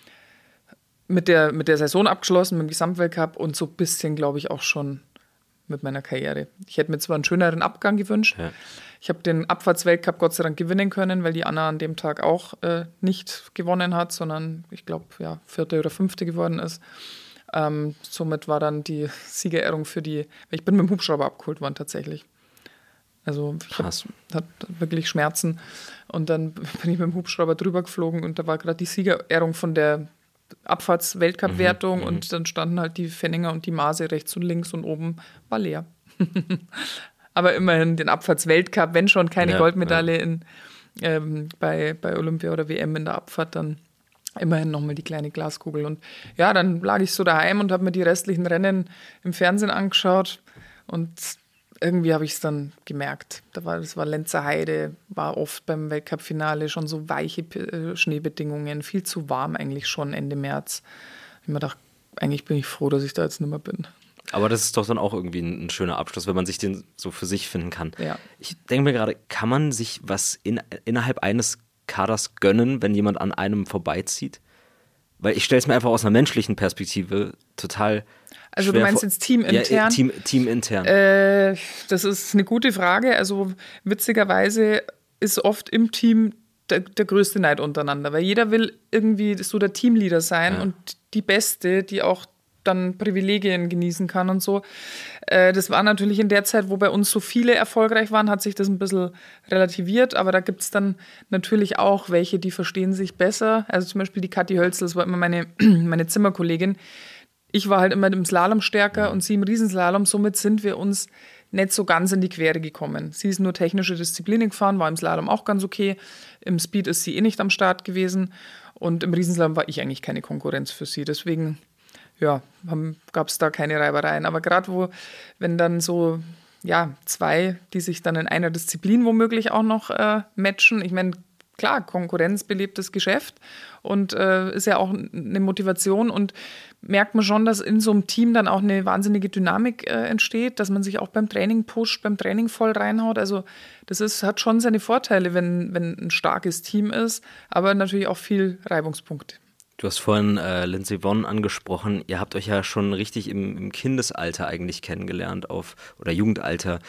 A: mit der Saison abgeschlossen, mit dem Gesamtweltcup und so ein bisschen, glaube ich, auch schon mit meiner Karriere. Ich hätte mir zwar einen schöneren Abgang gewünscht. Ja. Ich habe den Abfahrtsweltcup Gott sei Dank gewinnen können, weil die Anna an dem Tag auch nicht gewonnen hat, sondern ich glaube, Vierte oder Fünfte geworden ist. Somit war dann die Siegerehrung ich bin mit dem Hubschrauber abgeholt worden tatsächlich. Also ich hatte wirklich Schmerzen und dann bin ich mit dem Hubschrauber drüber geflogen und da war gerade die Siegerehrung von der Abfahrts-Weltcup-Wertung und dann standen halt die Fenninger und die Maße rechts und links und oben war leer. Aber immerhin den Abfahrts-Weltcup, wenn schon keine Goldmedaille bei Olympia oder WM in der Abfahrt, dann immerhin nochmal die kleine Glaskugel. Und ja, dann lag ich so daheim und habe mir die restlichen Rennen im Fernsehen angeschaut und irgendwie habe ich es dann gemerkt. Das war Lenzer Heide, war oft beim Weltcup-Finale schon so weiche Schneebedingungen, viel zu warm eigentlich schon Ende März. Ich mir dachte, eigentlich bin ich froh, dass ich da jetzt nicht mehr bin.
B: Aber das ist doch dann auch irgendwie ein schöner Abschluss, wenn man sich den so für sich finden kann.
A: Ja.
B: Ich denke mir gerade, kann man sich was innerhalb eines Kaders gönnen, wenn jemand an einem vorbeizieht? Weil ich stelle es mir einfach aus einer menschlichen Perspektive total
A: Also du meinst jetzt teamintern?
B: Ja, teamintern.
A: Das ist eine gute Frage. Also witzigerweise ist oft im Team der größte Neid untereinander, weil jeder will irgendwie so der Teamleader sein und die Beste, die auch dann Privilegien genießen kann und so. Das war natürlich in der Zeit, wo bei uns so viele erfolgreich waren, hat sich das ein bisschen relativiert, aber da gibt es dann natürlich auch welche, die verstehen sich besser. Also zum Beispiel die Kathi Hölzl, das war immer meine Zimmerkollegin. Ich war halt immer im Slalom stärker und sie im Riesenslalom, somit sind wir uns nicht so ganz in die Quere gekommen. Sie ist nur technische Disziplinen gefahren, war im Slalom auch ganz okay. Im Speed ist sie nicht am Start gewesen. Und im Riesenslalom war ich eigentlich keine Konkurrenz für sie. Deswegen gab es da keine Reibereien. Aber gerade wenn dann so zwei, die sich dann in einer Disziplin womöglich auch noch matchen. Ich meine, klar, Konkurrenz belebtes Geschäft und ist ja auch eine Motivation und merkt man schon, dass in so einem Team dann auch eine wahnsinnige Dynamik entsteht, dass man sich auch beim Training pusht, beim Training voll reinhaut. Also hat schon seine Vorteile, wenn ein starkes Team ist, aber natürlich auch viel Reibungspunkte.
B: Du hast vorhin Lindsey Vonn angesprochen. Ihr habt euch ja schon richtig im Kindesalter eigentlich kennengelernt oder Jugendalter.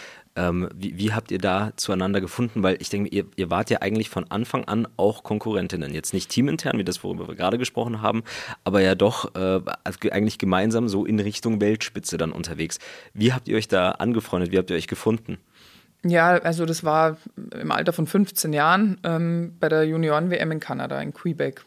B: Wie habt ihr da zueinander gefunden? Weil ich denke, ihr wart ja eigentlich von Anfang an auch Konkurrentinnen. Jetzt nicht teamintern, wie das, worüber wir gerade gesprochen haben, aber ja doch eigentlich gemeinsam so in Richtung Weltspitze dann unterwegs. Wie habt ihr euch da angefreundet? Wie habt ihr euch gefunden?
A: Ja, also das war im Alter von 15 Jahren bei der Junioren-WM in Kanada, in Quebec.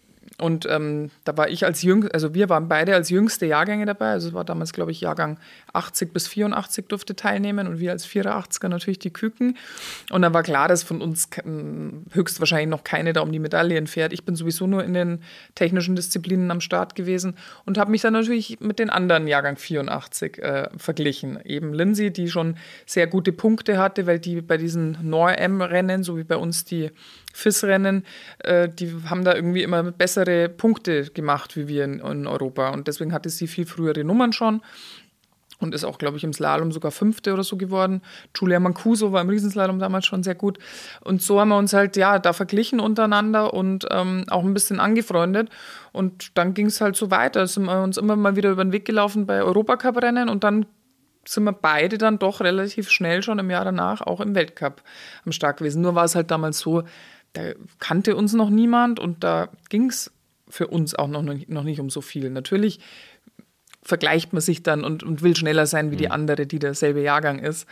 A: Und da war ich wir waren beide als jüngste Jahrgänge dabei. Also es war damals, glaube ich, Jahrgang 80 bis 84 durfte teilnehmen und wir als 84er natürlich die Küken. Und dann war klar, dass von uns höchstwahrscheinlich noch keine da um die Medaillen fährt. Ich bin sowieso nur in den technischen Disziplinen am Start gewesen und habe mich dann natürlich mit den anderen Jahrgang 84 verglichen. Eben Lindsey, die schon sehr gute Punkte hatte, weil die bei diesen NOR-M-Rennen, so wie bei uns die FIS-Rennen, die haben da irgendwie immer bessere Punkte gemacht wie wir in Europa. Und deswegen hatte sie viel frühere Nummern schon und ist auch, glaube ich, im Slalom sogar 5. oder so geworden. Giulia Mancuso war im Riesenslalom damals schon sehr gut. Und so haben wir uns halt da verglichen untereinander und auch ein bisschen angefreundet. Und dann ging es halt so weiter. Sind wir uns immer mal wieder über den Weg gelaufen bei Europacup-Rennen und dann sind wir beide dann doch relativ schnell schon im Jahr danach auch im Weltcup am Start gewesen. Nur war es halt damals so, da kannte uns noch niemand und da ging es für uns auch noch nicht um so viel. Natürlich vergleicht man sich dann und will schneller sein wie die andere, die derselbe Jahrgang ist.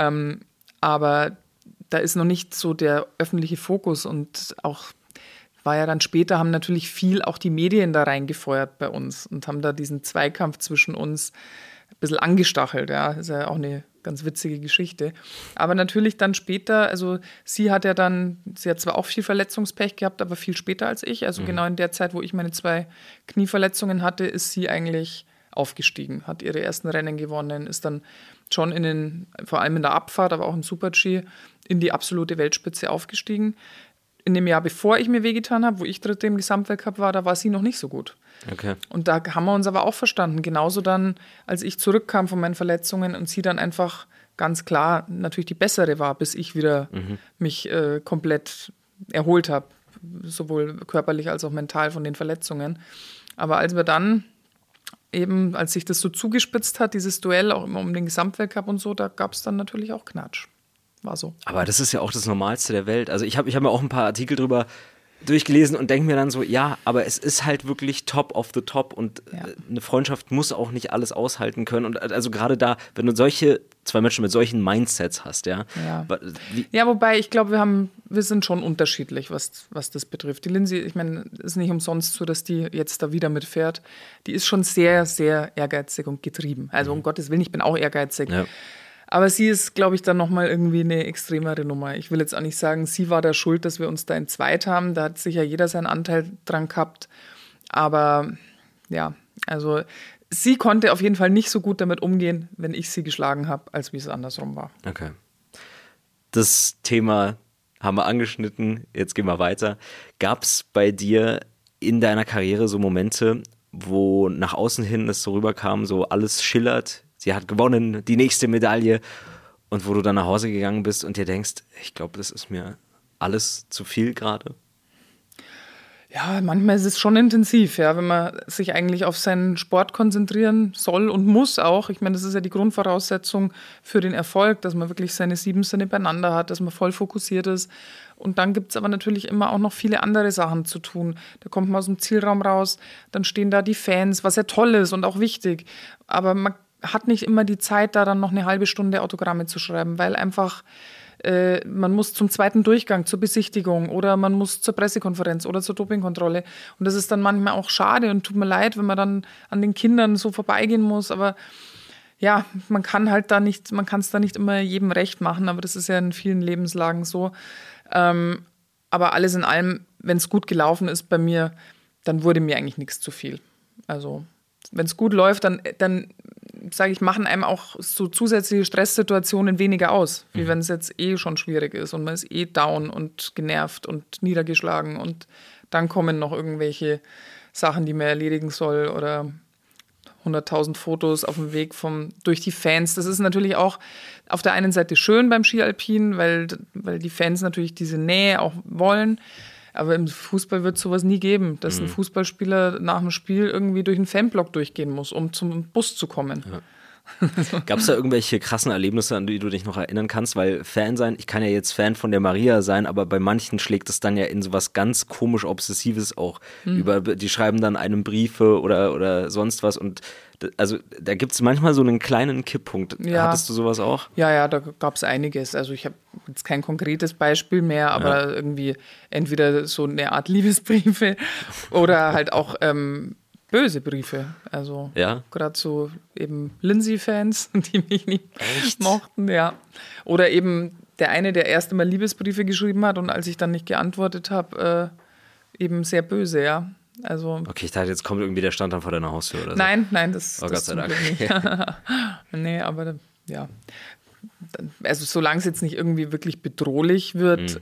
A: Aber da ist noch nicht so der öffentliche Fokus und auch war ja dann später, haben natürlich viel auch die Medien da reingefeuert bei uns und haben da diesen Zweikampf zwischen uns ein bisschen angestachelt. Ja, ist ja auch eine ganz witzige Geschichte. Aber natürlich dann später, also sie hat zwar auch viel Verletzungspech gehabt, aber viel später als ich. Also genau in der Zeit, wo ich meine 2 Knieverletzungen hatte, ist sie eigentlich aufgestiegen, hat ihre ersten Rennen gewonnen, ist dann schon vor allem in der Abfahrt, aber auch im Super-G, in die absolute Weltspitze aufgestiegen. In dem Jahr, bevor ich mir wehgetan habe, wo ich Dritte im Gesamtweltcup war, da war sie noch nicht so gut.
B: Okay.
A: Und da haben wir uns aber auch verstanden. Genauso dann, als ich zurückkam von meinen Verletzungen und sie dann einfach ganz klar natürlich die bessere war, bis ich wieder mich komplett erholt habe, sowohl körperlich als auch mental von den Verletzungen. Aber als wir dann eben, als sich das so zugespitzt hat, dieses Duell auch immer um den Gesamtweltcup und so, da gab es dann natürlich auch Knatsch. War so.
B: Aber das ist ja auch das Normalste der Welt. Also ich hab mir auch ein paar Artikel drüber durchgelesen und denke mir dann so, ja, aber es ist halt wirklich top of the top und eine Freundschaft muss auch nicht alles aushalten können. Und also gerade da, wenn du zwei Menschen mit solchen Mindsets hast, ja.
A: Ja, wobei ich glaube, wir sind schon unterschiedlich, was das betrifft. Die Lindsey, ich meine, ist nicht umsonst so, dass die jetzt da wieder mitfährt. Die ist schon sehr, sehr ehrgeizig und getrieben. Also um Gottes Willen, ich bin auch ehrgeizig. Ja. Aber sie ist, glaube ich, dann nochmal irgendwie eine extremere Nummer. Ich will jetzt auch nicht sagen, sie war da schuld, dass wir uns da entzweit haben. Da hat sicher jeder seinen Anteil dran gehabt. Aber ja, also sie konnte auf jeden Fall nicht so gut damit umgehen, wenn ich sie geschlagen habe, als wie es andersrum war.
B: Okay. Das Thema haben wir angeschnitten. Jetzt gehen wir weiter. Gab es bei dir in deiner Karriere so Momente, wo nach außen hin es so rüberkam, so alles schillert? Sie hat gewonnen, die nächste Medaille. Und wo du dann nach Hause gegangen bist und dir denkst, ich glaube, das ist mir alles zu viel gerade.
A: Ja, manchmal ist es schon intensiv, ja, wenn man sich eigentlich auf seinen Sport konzentrieren soll und muss auch. Ich meine, das ist ja die Grundvoraussetzung für den Erfolg, dass man wirklich seine 7 Sinne beieinander hat, dass man voll fokussiert ist. Und dann gibt es aber natürlich immer auch noch viele andere Sachen zu tun. Da kommt man aus dem Zielraum raus, dann stehen da die Fans, was ja toll ist und auch wichtig. Aber man hat nicht immer die Zeit, da dann noch eine halbe Stunde Autogramme zu schreiben, weil einfach man muss zum zweiten Durchgang, zur Besichtigung oder man muss zur Pressekonferenz oder zur Dopingkontrolle. Und das ist dann manchmal auch schade und tut mir leid, wenn man dann an den Kindern so vorbeigehen muss. Aber ja, man kann es da nicht immer jedem recht machen, aber das ist ja in vielen Lebenslagen so. Aber alles in allem, wenn es gut gelaufen ist bei mir, dann wurde mir eigentlich nichts zu viel. Also wenn es gut läuft, dann sage ich, machen einem auch so zusätzliche Stresssituationen weniger aus, wie wenn es jetzt schon schwierig ist und man ist down und genervt und niedergeschlagen und dann kommen noch irgendwelche Sachen, die man erledigen soll oder 100.000 Fotos auf dem Weg durch die Fans. Das ist natürlich auch auf der einen Seite schön beim Ski-Alpin, weil die Fans natürlich diese Nähe auch wollen. Aber im Fußball wird es sowas nie geben, dass ein Fußballspieler nach dem Spiel irgendwie durch einen Fanblock durchgehen muss, um zum Bus zu kommen.
B: Ja. Gab es da irgendwelche krassen Erlebnisse, an die du dich noch erinnern kannst? Weil Fan sein, ich kann ja jetzt Fan von der Maria sein, aber bei manchen schlägt es dann ja in sowas ganz komisch Obsessives auch. Die schreiben dann einem Briefe oder sonst was und also da gibt es manchmal so einen kleinen Kipppunkt.
A: Ja.
B: Hattest du sowas auch?
A: Ja, da gab es einiges. Also ich habe jetzt kein konkretes Beispiel mehr, aber irgendwie entweder so eine Art Liebesbriefe oder halt auch böse Briefe. Also gerade so eben Lindsay-Fans, die mich nicht mochten. Ja. Oder eben der eine, der erst einmal Liebesbriefe geschrieben hat und als ich dann nicht geantwortet habe, eben sehr böse, ja. Also,
B: okay, ich dachte, jetzt kommt irgendwie der Stand dann vor deiner Haustür oder so.
A: Nein, das
B: Gott sei Dank.
A: Nicht. Nee, aber ja. Also solange es jetzt nicht irgendwie wirklich bedrohlich wird,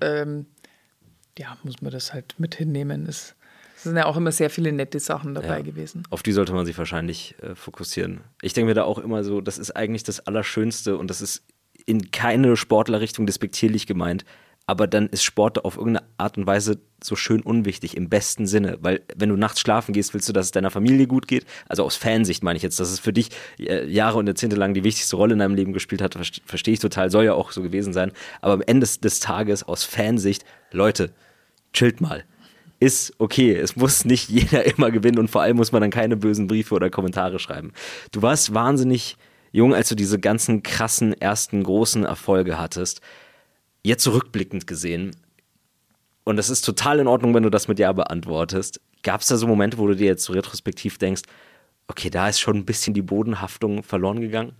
A: muss man das halt mit hinnehmen. Es sind ja auch immer sehr viele nette Sachen dabei gewesen.
B: Auf die sollte man sich wahrscheinlich fokussieren. Ich denke mir da auch immer so, das ist eigentlich das Allerschönste und das ist in keine Sportlerrichtung despektierlich gemeint, aber dann ist Sport auf irgendeine Art und Weise so schön unwichtig, im besten Sinne, weil wenn du nachts schlafen gehst, willst du, dass es deiner Familie gut geht, also aus Fansicht meine ich jetzt, dass es für dich Jahre und Jahrzehnte lang die wichtigste Rolle in deinem Leben gespielt hat, verstehe ich total, soll ja auch so gewesen sein, aber am Ende des Tages aus Fansicht, Leute, chillt mal. Ist okay, es muss nicht jeder immer gewinnen und vor allem muss man dann keine bösen Briefe oder Kommentare schreiben. Du warst wahnsinnig jung, als du diese ganzen krassen ersten großen Erfolge hattest. Jetzt zurückblickend gesehen, und das ist total in Ordnung, wenn du das mit Ja beantwortest, gab es da so Momente, wo du dir jetzt so retrospektiv denkst, okay, da ist schon ein bisschen die Bodenhaftung verloren gegangen?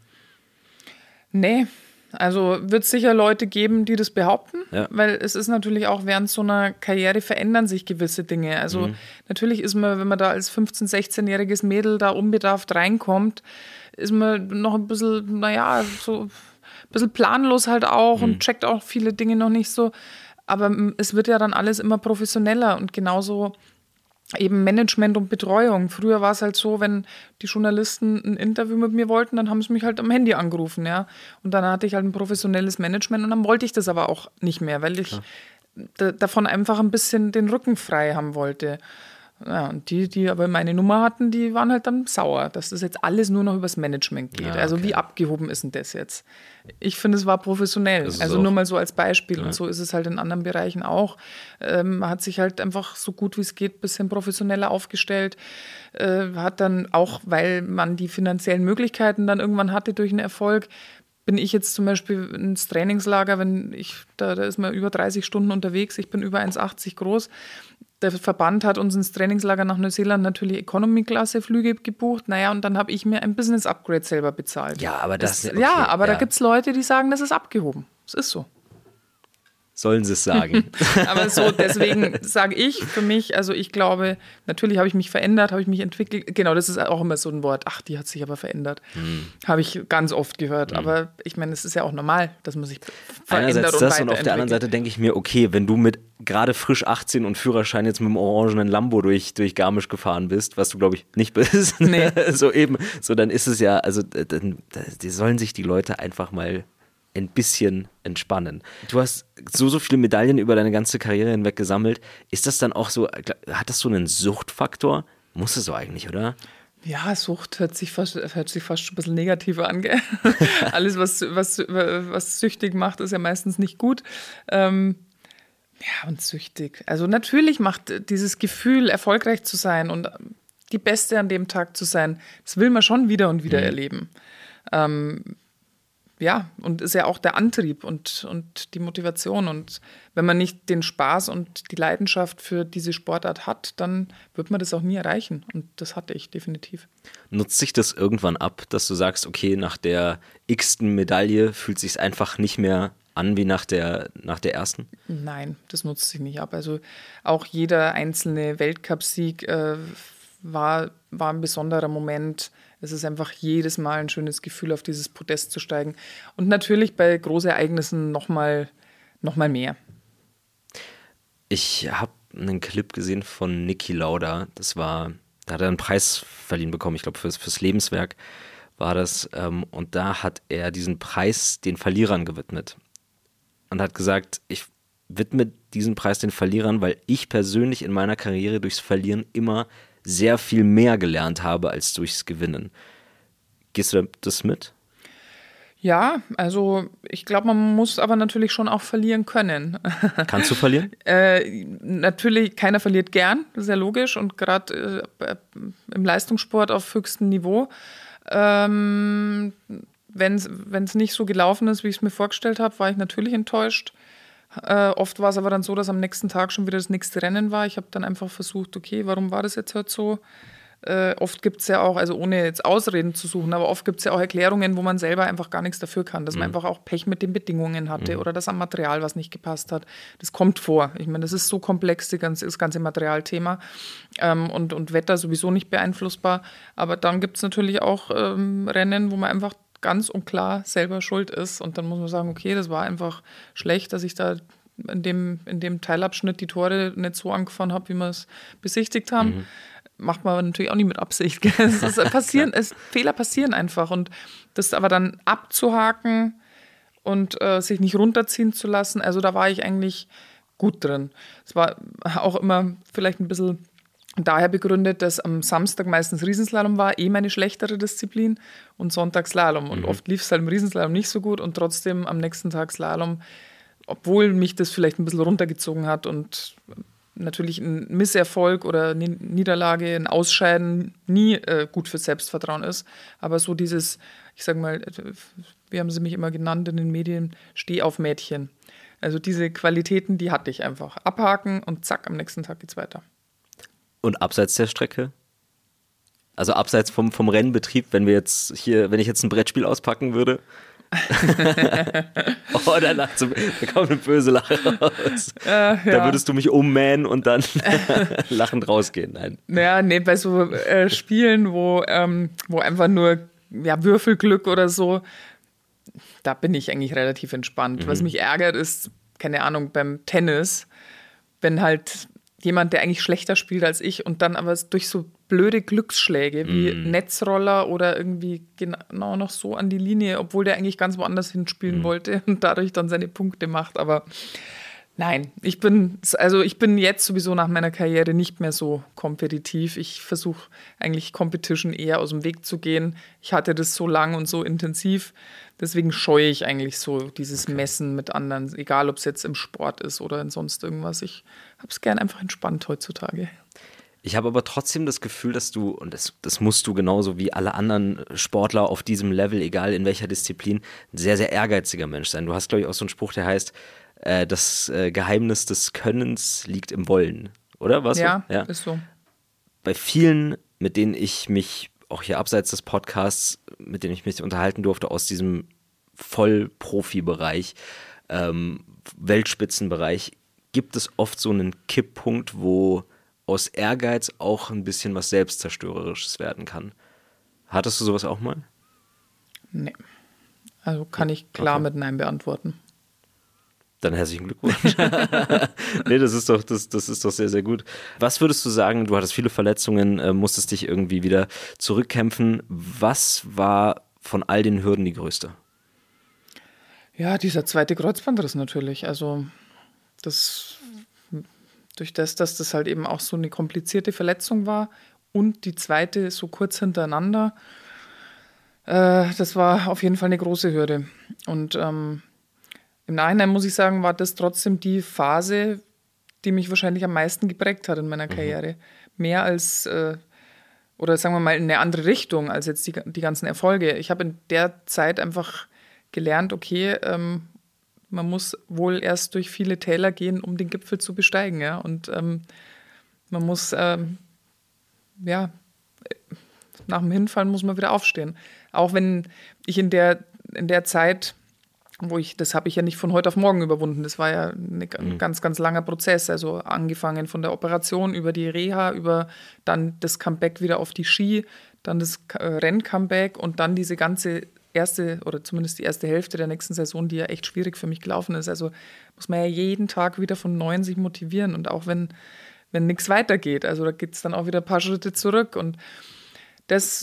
A: Nee, also wird es sicher Leute geben, die das behaupten, weil es ist natürlich auch während so einer Karriere verändern sich gewisse Dinge. Also natürlich ist man, wenn man da als 15-, 16-jähriges Mädel da unbedarft reinkommt, ist man noch ein bisschen, so ein bisschen planlos halt auch und checkt auch viele Dinge noch nicht so. Aber es wird ja dann alles immer professioneller und genauso eben Management und Betreuung. Früher war es halt so, wenn die Journalisten ein Interview mit mir wollten, dann haben sie mich halt am Handy angerufen, ja. Und dann hatte ich halt ein professionelles Management und dann wollte ich das aber auch nicht mehr, weil ich davon einfach ein bisschen den Rücken frei haben wollte. Ja, und die aber meine Nummer hatten, die waren halt dann sauer, dass das jetzt alles nur noch übers Management geht. Ja, okay. Also wie abgehoben ist denn das jetzt? Ich finde, es war professionell. Also nur mal so als Beispiel. Ja. Und so ist es halt in anderen Bereichen auch. Man hat sich halt einfach so gut wie es geht ein bisschen professioneller aufgestellt. Hat dann auch, weil man die finanziellen Möglichkeiten dann irgendwann hatte durch einen Erfolg, bin ich jetzt zum Beispiel ins Trainingslager, da ist man über 30 Stunden unterwegs, ich bin über 1,80 groß. Der Verband hat uns ins Trainingslager nach Neuseeland natürlich Economy-Klasse-Flüge gebucht. Naja, und dann habe ich mir ein Business-Upgrade selber bezahlt.
B: Ja, aber das
A: okay. Ja, aber da gibt es Leute, die sagen, das ist abgehoben. Das ist so.
B: Sollen sie es sagen.
A: Aber so, deswegen sage ich für mich, also ich glaube, natürlich habe ich mich verändert, habe ich mich entwickelt. Genau, das ist auch immer so ein Wort. Ach, die hat sich aber verändert. Habe ich ganz oft gehört. Aber ich meine, es ist ja auch normal, dass man sich verändert
B: einerseits und das und auf der anderen Seite denke ich mir, okay, wenn du mit gerade frisch 18 und Führerschein jetzt mit dem orangenen Lambo durch Garmisch gefahren bist, was du, glaube ich, nicht bist,
A: nee.
B: so dann ist es ja, also die sollen sich die Leute einfach mal ein bisschen entspannen. Du hast so viele Medaillen über deine ganze Karriere hinweg gesammelt. Ist das dann auch so, hat das so einen Suchtfaktor? Muss es so eigentlich, oder?
A: Ja, Sucht hört sich fast schon ein bisschen negativer an, gell? Alles, was süchtig macht, ist ja meistens nicht gut. Ja, und süchtig. Also natürlich macht dieses Gefühl, erfolgreich zu sein und die Beste an dem Tag zu sein, das will man schon wieder und wieder erleben. ja, und ist ja auch der Antrieb und die Motivation. Und wenn man nicht den Spaß und die Leidenschaft für diese Sportart hat, dann wird man das auch nie erreichen. Und das hatte ich definitiv.
B: Nutzt sich das irgendwann ab, dass du sagst, okay, nach der x-ten Medaille fühlt es sich einfach nicht mehr an wie nach der ersten?
A: Nein, das nutzt sich nicht ab. Also auch jeder einzelne Weltcupsieg war ein besonderer Moment. Es ist einfach jedes Mal ein schönes Gefühl, auf dieses Podest zu steigen. Und natürlich bei Großereignissen noch mal mehr.
B: Ich habe einen Clip gesehen von Niki Lauda. Da hat er einen Preis verliehen bekommen, ich glaube fürs Lebenswerk war das. Und da hat er diesen Preis den Verlierern gewidmet. Und hat gesagt, ich widme diesen Preis den Verlierern, weil ich persönlich in meiner Karriere durchs Verlieren immer sehr viel mehr gelernt habe als durchs Gewinnen. Gehst du das mit?
A: Ja, also ich glaube, man muss aber natürlich schon auch verlieren können.
B: Kannst du verlieren?
A: Natürlich, keiner verliert gern, das ist ja logisch. Und gerade im Leistungssport auf höchstem Niveau, wenn es nicht so gelaufen ist, wie ich es mir vorgestellt habe, war ich natürlich enttäuscht. Oft war es aber dann so, dass am nächsten Tag schon wieder das nächste Rennen war. Ich habe dann einfach versucht, okay, warum war das jetzt halt so? Oft gibt es ja auch, also ohne jetzt Ausreden zu suchen, aber oft gibt es ja auch Erklärungen, wo man selber einfach gar nichts dafür kann, dass man einfach auch Pech mit den Bedingungen hatte oder dass am Material was nicht gepasst hat. Das kommt vor. Ich meine, das ist so komplex, das ganze Materialthema und Wetter sowieso nicht beeinflussbar. Aber dann gibt es natürlich auch Rennen, wo man einfach ganz und klar selber schuld ist. Und dann muss man sagen, okay, das war einfach schlecht, dass ich da in dem Teilabschnitt die Tore nicht so angefahren habe, wie wir es besichtigt haben. Macht man aber natürlich auch nicht mit Absicht. Fehler passieren einfach. Und das aber dann abzuhaken und sich nicht runterziehen zu lassen, also da war ich eigentlich gut drin. Es war auch immer vielleicht ein bisschen daher begründet, dass am Samstag meistens Riesenslalom war, meine schlechtere Disziplin, und Sonntag Slalom. Und oft lief es halt im Riesenslalom nicht so gut und trotzdem am nächsten Tag Slalom, obwohl mich das vielleicht ein bisschen runtergezogen hat und natürlich ein Misserfolg oder eine Niederlage, ein Ausscheiden nie gut für Selbstvertrauen ist. Aber so dieses, ich sag mal, wie haben sie mich immer genannt in den Medien, Steh auf Mädchen. Also diese Qualitäten, die hatte ich einfach. Abhaken und zack, am nächsten Tag geht's weiter.
B: Und abseits der Strecke? Also abseits vom Rennbetrieb, wenn ich jetzt ein Brettspiel auspacken würde? Da kommt eine böse Lache raus. Ja. Da würdest du mich ummähen und dann lachend rausgehen. Nein.
A: Ja, nee, bei so Spielen, wo einfach nur Würfelglück oder so, da bin ich eigentlich relativ entspannt. Was mich ärgert ist, keine Ahnung, beim Tennis, wenn halt jemand, der eigentlich schlechter spielt als ich und dann aber durch so blöde Glücksschläge wie Netzroller oder irgendwie genau noch so an die Linie, obwohl der eigentlich ganz woanders hinspielen wollte und dadurch dann seine Punkte macht. Aber nein, ich bin jetzt sowieso nach meiner Karriere nicht mehr so kompetitiv. Ich versuche eigentlich Competition eher aus dem Weg zu gehen. Ich hatte das so lang und so intensiv. Deswegen scheue ich eigentlich so dieses Messen mit anderen, egal ob es jetzt im Sport ist oder in sonst irgendwas. Ich habe es gern einfach entspannt heutzutage.
B: Ich habe aber trotzdem das Gefühl, dass du, und das musst du genauso wie alle anderen Sportler auf diesem Level, egal in welcher Disziplin, ein sehr, sehr ehrgeiziger Mensch sein. Du hast, glaube ich, auch so einen Spruch, der heißt, das Geheimnis des Könnens liegt im Wollen, oder? Was?
A: Ja, ist so.
B: Bei vielen, mit denen ich mich, auch hier abseits des Podcasts, mit denen ich mich unterhalten durfte, aus diesem Vollprofi-Bereich, Weltspitzenbereich, gibt es oft so einen Kipppunkt, wo aus Ehrgeiz auch ein bisschen was Selbstzerstörerisches werden kann. Hattest du sowas auch mal?
A: Nee. Also kann ich klar mit Nein beantworten.
B: Dann herzlichen Glückwunsch. Nee, das ist doch sehr, sehr gut. Was würdest du sagen, du hattest viele Verletzungen, musstest dich irgendwie wieder zurückkämpfen. Was war von all den Hürden die größte?
A: Ja, dieser zweite Kreuzbandriss natürlich. Also durch dass das halt eben auch so eine komplizierte Verletzung war und die zweite so kurz hintereinander, das war auf jeden Fall eine große Hürde. Und im Nachhinein muss ich sagen, war das trotzdem die Phase, die mich wahrscheinlich am meisten geprägt hat in meiner Karriere. Mehr als, oder sagen wir mal in eine andere Richtung als jetzt die ganzen Erfolge. Ich habe in der Zeit einfach gelernt, okay, man muss wohl erst durch viele Täler gehen, um den Gipfel zu besteigen. Ja? Und man muss, nach dem Hinfallen muss man wieder aufstehen. Auch wenn ich in der Zeit, das habe ich ja nicht von heute auf morgen überwunden, das war ja ein ganz, ganz langer Prozess. Also angefangen von der Operation über die Reha, über dann das Comeback wieder auf die Ski, dann das Renn-Comeback und dann diese ganze erste oder zumindest die erste Hälfte der nächsten Saison, die ja echt schwierig für mich gelaufen ist. Also muss man ja jeden Tag wieder von Neuem sich motivieren und auch wenn nichts weitergeht. Also da geht es dann auch wieder ein paar Schritte zurück und das,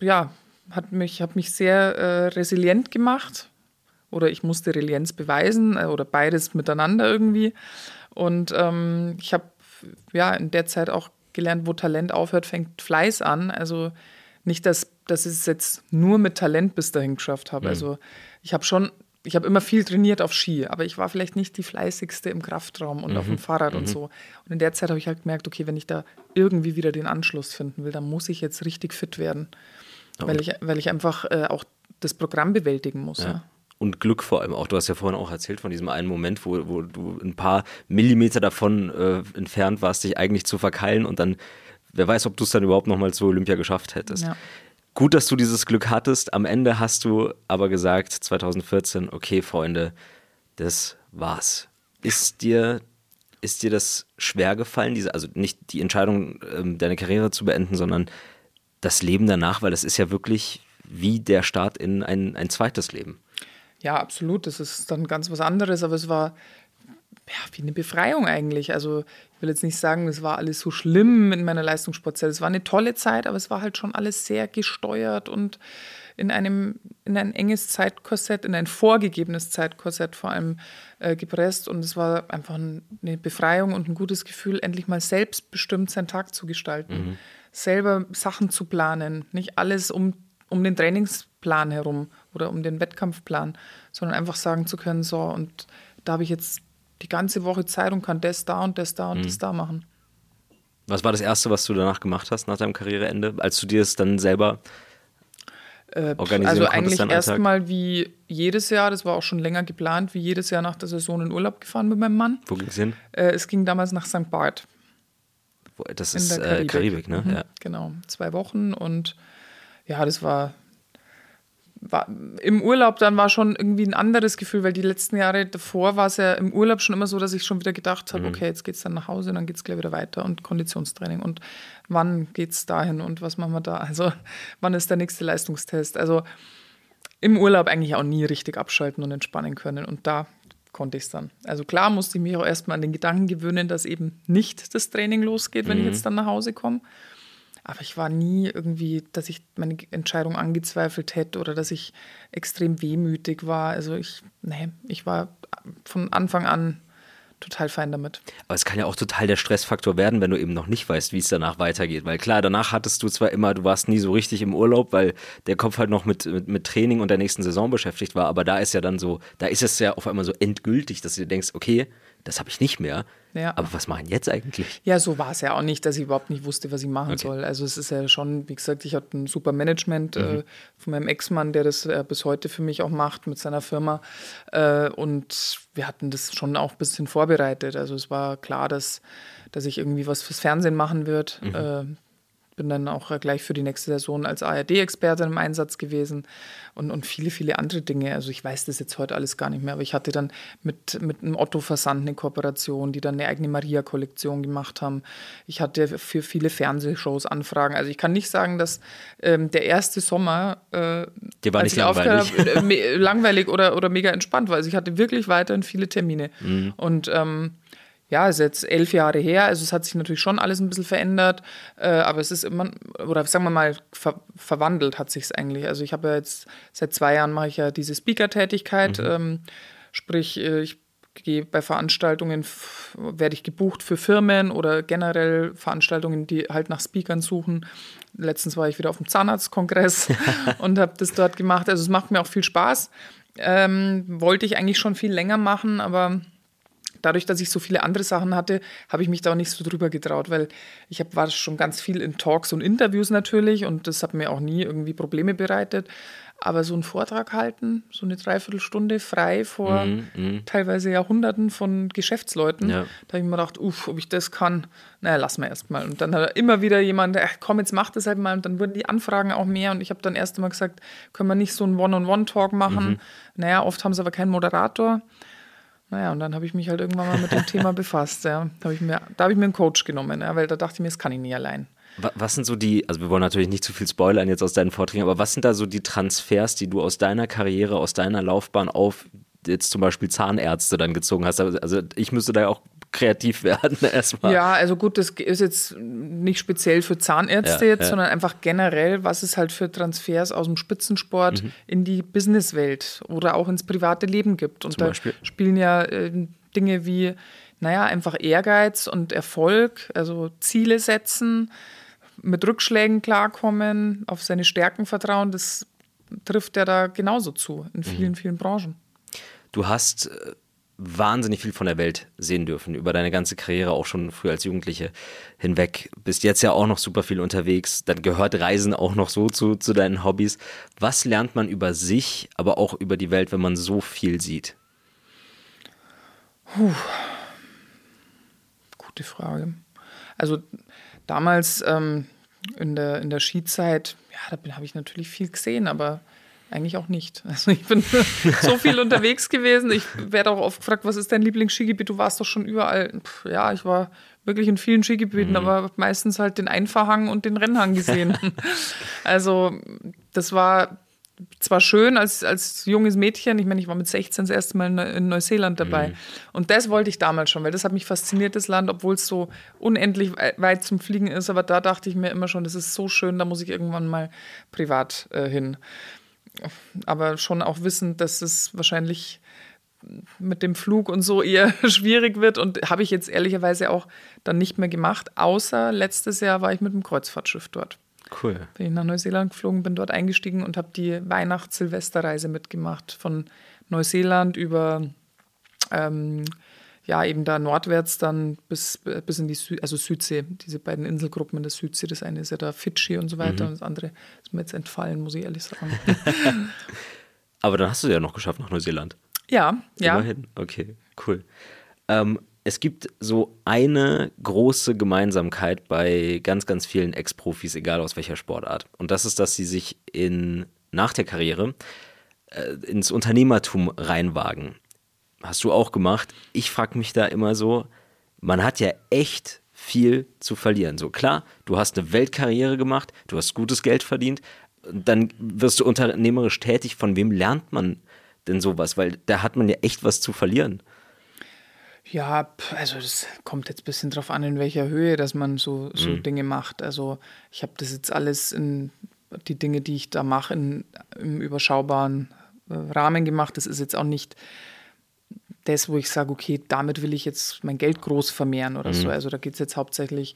A: hat mich sehr resilient gemacht oder ich musste Resilienz beweisen oder beides miteinander irgendwie und ich habe in der Zeit auch gelernt, wo Talent aufhört, fängt Fleiß an. Also nicht, dass ich es jetzt nur mit Talent bis dahin geschafft habe. Also ich habe immer viel trainiert auf Ski, aber ich war vielleicht nicht die fleißigste im Kraftraum und auf dem Fahrrad und so. Und in der Zeit habe ich halt gemerkt, okay, wenn ich da irgendwie wieder den Anschluss finden will, dann muss ich jetzt richtig fit werden, weil ich einfach auch das Programm bewältigen muss. Ja.
B: Und Glück vor allem auch. Du hast ja vorhin auch erzählt von diesem einen Moment, wo du ein paar Millimeter davon entfernt warst, dich eigentlich zu verkeilen und dann, wer weiß, ob du es dann überhaupt nochmal zur Olympia geschafft hättest. Ja. Gut, dass du dieses Glück hattest. Am Ende hast du aber gesagt, 2014, okay, Freunde, das war's. Ist dir das schwer gefallen, also nicht die Entscheidung, deine Karriere zu beenden, sondern das Leben danach, weil das ist ja wirklich wie der Start in ein zweites Leben.
A: Ja, absolut. Das ist dann ganz was anderes, aber es war wie eine Befreiung eigentlich. Also ich will jetzt nicht sagen, es war alles so schlimm in meiner Leistungssportzeit. Es war eine tolle Zeit, aber es war halt schon alles sehr gesteuert und in ein enges Zeitkorsett, in ein vorgegebenes Zeitkorsett vor allem gepresst. Und es war einfach eine Befreiung und ein gutes Gefühl, endlich mal selbstbestimmt seinen Tag zu gestalten. Selber Sachen zu planen, nicht alles um den Trainingsplan herum oder um den Wettkampfplan, sondern einfach sagen zu können, so, und da habe ich jetzt die ganze Woche Zeit und kann das da und das da und das da machen.
B: Was war das Erste, was du danach gemacht hast, nach deinem Karriereende, als du dir es dann selber organisieren
A: also
B: konntest?
A: Eigentlich erstmal wie jedes Jahr, das war auch schon länger geplant, wie jedes Jahr nach der Saison in Urlaub gefahren mit meinem Mann.
B: Wo ging es hin?
A: Es ging damals nach St. Barth.
B: Das ist Karibik, ne?
A: Ja. Genau, 2 Wochen und ja, das war im Urlaub dann war schon irgendwie ein anderes Gefühl, weil die letzten Jahre davor war es ja im Urlaub schon immer so, dass ich schon wieder gedacht habe, okay, jetzt geht's dann nach Hause und dann geht's gleich wieder weiter und Konditionstraining und wann geht's dahin und was machen wir da? Also wann ist der nächste Leistungstest? Also im Urlaub eigentlich auch nie richtig abschalten und entspannen können und da konnte ich es dann. Also klar musste ich mich auch erstmal an den Gedanken gewöhnen, dass eben nicht das Training losgeht, wenn ich jetzt dann nach Hause komme. Aber ich war nie irgendwie, dass ich meine Entscheidung angezweifelt hätte oder dass ich extrem wehmütig war. Also ich war von Anfang an total fein damit.
B: Aber es kann ja auch total der Stressfaktor werden, wenn du eben noch nicht weißt, wie es danach weitergeht. Weil klar, danach hattest du zwar immer, du warst nie so richtig im Urlaub, weil der Kopf halt noch mit Training und der nächsten Saison beschäftigt war. Aber da ist ja dann so, da ist es ja auf einmal so endgültig, dass du dir denkst, okay, das habe ich nicht mehr. Ja. Aber was mache ich jetzt eigentlich?
A: Ja, so war es ja auch nicht, dass ich überhaupt nicht wusste, was ich machen soll. Also es ist ja schon, wie gesagt, ich hatte ein super Management von meinem Ex-Mann, der das bis heute für mich auch macht mit seiner Firma. Und wir hatten das schon auch ein bisschen vorbereitet. Also es war klar, dass ich irgendwie was fürs Fernsehen machen würde. Bin dann auch gleich für die nächste Saison als ARD-Experte im Einsatz gewesen und viele, viele andere Dinge. Also ich weiß das jetzt heute alles gar nicht mehr, aber ich hatte dann mit einem Otto-Versand eine Kooperation, die dann eine eigene Maria-Kollektion gemacht haben. Ich hatte für viele Fernsehshows Anfragen. Also ich kann nicht sagen, dass der erste Sommer
B: dir war nicht langweilig.
A: Langweilig oder mega entspannt war. Also ich hatte wirklich weiterhin viele Termine. Und ja, ist jetzt 11 Jahre her, also es hat sich natürlich schon alles ein bisschen verändert, aber es ist immer, oder sagen wir mal, verwandelt hat sich es eigentlich. Also ich habe ja jetzt, seit 2 Jahren mache ich ja diese Speaker-Tätigkeit, sprich, ich gehe bei Veranstaltungen, werde ich gebucht für Firmen oder generell Veranstaltungen, die halt nach Speakern suchen. Letztens war ich wieder auf dem Zahnarztkongress und habe das dort gemacht. Also es macht mir auch viel Spaß. Wollte ich eigentlich schon viel länger machen, aber dadurch, dass ich so viele andere Sachen hatte, habe ich mich da auch nicht so drüber getraut, weil ich war schon ganz viel in Talks und Interviews natürlich und das hat mir auch nie irgendwie Probleme bereitet. Aber so einen Vortrag halten, so eine Dreiviertelstunde frei vor teilweise Jahrhunderten von Geschäftsleuten, da habe ich mir gedacht, ob ich das kann, naja, lass mal erst mal. Und dann hat immer wieder jemand, komm, jetzt mach das halt mal. Und dann wurden die Anfragen auch mehr. Und ich habe dann erst einmal gesagt, können wir nicht so einen One-on-One-Talk machen? Naja, oft haben sie aber keinen Moderator. Naja, und dann habe ich mich halt irgendwann mal mit dem Thema befasst. Ja. Da habe ich mir einen Coach genommen, ja, weil da dachte ich mir, das kann ich nie allein.
B: Was sind so also wir wollen natürlich nicht zu viel spoilern jetzt aus deinen Vorträgen, aber was sind da so die Transfers, die du aus deiner Karriere, aus deiner Laufbahn auf jetzt zum Beispiel Zahnärzte dann gezogen hast? Also ich müsste da ja auch kreativ werden erstmal.
A: Ja, also gut, das ist jetzt nicht speziell für Zahnärzte sondern einfach generell, was es halt für Transfers aus dem Spitzensport in die Businesswelt oder auch ins private Leben gibt. Und da spielen ja Dinge wie, einfach Ehrgeiz und Erfolg, also Ziele setzen, mit Rückschlägen klarkommen, auf seine Stärken vertrauen, das trifft ja da genauso zu in vielen, vielen Branchen.
B: Du hast wahnsinnig viel von der Welt sehen dürfen, über deine ganze Karriere, auch schon früher als Jugendliche hinweg. Bist jetzt ja auch noch super viel unterwegs, dann gehört Reisen auch noch so zu deinen Hobbys. Was lernt man über sich, aber auch über die Welt, wenn man so viel sieht?
A: Gute Frage. Also damals in der Skizeit, da habe ich natürlich viel gesehen, aber eigentlich auch nicht. Also ich bin so viel unterwegs gewesen. Ich werde auch oft gefragt, was ist dein Lieblingsskigebiet? Du warst doch schon überall. Ich war wirklich in vielen Skigebieten, aber meistens halt den Einfahrhang und den Rennhang gesehen. Also das war zwar schön als junges Mädchen, ich meine, ich war mit 16 das erste Mal in Neuseeland dabei. Und das wollte ich damals schon, weil das hat mich fasziniert, das Land, obwohl es so unendlich weit zum Fliegen ist. Aber da dachte ich mir immer schon, das ist so schön, da muss ich irgendwann mal privat hin. Aber schon auch wissend, dass es wahrscheinlich mit dem Flug und so eher schwierig wird. Und habe ich jetzt ehrlicherweise auch dann nicht mehr gemacht, außer letztes Jahr war ich mit dem Kreuzfahrtschiff dort.
B: Cool.
A: Bin ich nach Neuseeland geflogen, bin dort eingestiegen und habe die Weihnachts-Silvesterreise mitgemacht. Von Neuseeland über eben da nordwärts dann bis in die Südsee, diese beiden Inselgruppen in der Südsee. Das eine ist ja da Fidschi und so weiter und das andere ist mir jetzt entfallen, muss ich ehrlich sagen.
B: Aber dann hast du es ja noch geschafft nach Neuseeland.
A: Ja.
B: Immerhin, okay, cool. Es gibt so eine große Gemeinsamkeit bei ganz, ganz vielen Ex-Profis, egal aus welcher Sportart. Und das ist, dass sie sich nach der Karriere ins Unternehmertum reinwagen. Hast du auch gemacht. Ich frage mich da immer so, man hat ja echt viel zu verlieren. So klar, du hast eine Weltkarriere gemacht, du hast gutes Geld verdient, dann wirst du unternehmerisch tätig. Von wem lernt man denn sowas? Weil da hat man ja echt was zu verlieren.
A: Ja, also das kommt jetzt ein bisschen drauf an, in welcher Höhe, dass man so Dinge macht. Also ich habe das jetzt alles die Dinge, die ich da mache, im überschaubaren Rahmen gemacht. Das ist jetzt auch nicht das, wo ich sage, okay, damit will ich jetzt mein Geld groß vermehren oder so. Also da geht es jetzt hauptsächlich,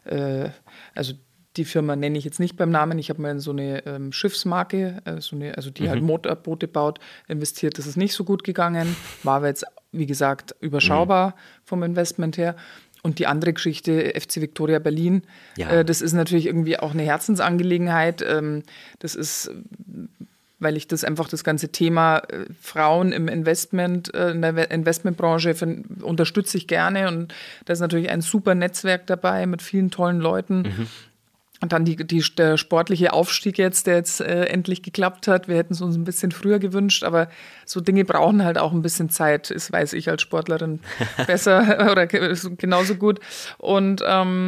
A: die Firma nenne ich jetzt nicht beim Namen. Ich habe mal in so eine Schiffsmarke, die halt Motorboote baut, investiert. Das ist nicht so gut gegangen. War aber jetzt, wie gesagt, überschaubar vom Investment her. Und die andere Geschichte, FC Viktoria Berlin, das ist natürlich irgendwie auch eine Herzensangelegenheit. Das ist, weil ich das ganze Thema Frauen im Investment, in der Investmentbranche unterstütze ich gerne. Und da ist natürlich ein super Netzwerk dabei mit vielen tollen Leuten. Und dann der sportliche Aufstieg jetzt, der jetzt endlich geklappt hat. Wir hätten es uns ein bisschen früher gewünscht, aber so Dinge brauchen halt auch ein bisschen Zeit. Das weiß ich als Sportlerin besser oder genauso gut. Und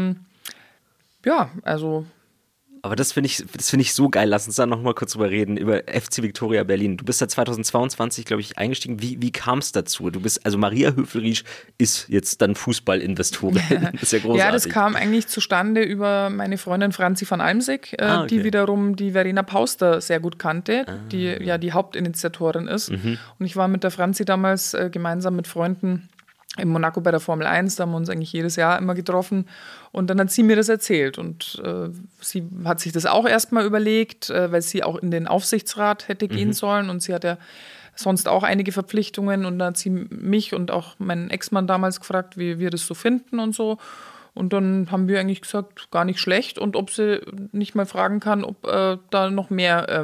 B: Aber das finde ich so geil. Lass uns da noch mal kurz drüber reden, über FC Viktoria Berlin. Du bist seit 2022, glaube ich, eingestiegen. Wie kam es dazu? Maria Höfel-Riesch ist jetzt dann Fußballinvestorin. Das ist ja großartig.
A: Ja, das kam eigentlich zustande über meine Freundin Franzi van Almsick, die wiederum die Verena Pauster sehr gut kannte, die ja die Hauptinitiatorin ist. Und ich war mit der Franzi damals gemeinsam mit Freunden in Monaco bei der Formel 1, da haben wir uns eigentlich jedes Jahr immer getroffen und dann hat sie mir das erzählt und sie hat sich das auch erstmal überlegt, weil sie auch in den Aufsichtsrat hätte gehen sollen und sie hat ja sonst auch einige Verpflichtungen und dann hat sie mich und auch meinen Ex-Mann damals gefragt, wie wir das so finden und so und dann haben wir eigentlich gesagt, gar nicht schlecht und ob sie nicht mal fragen kann, ob da noch mehr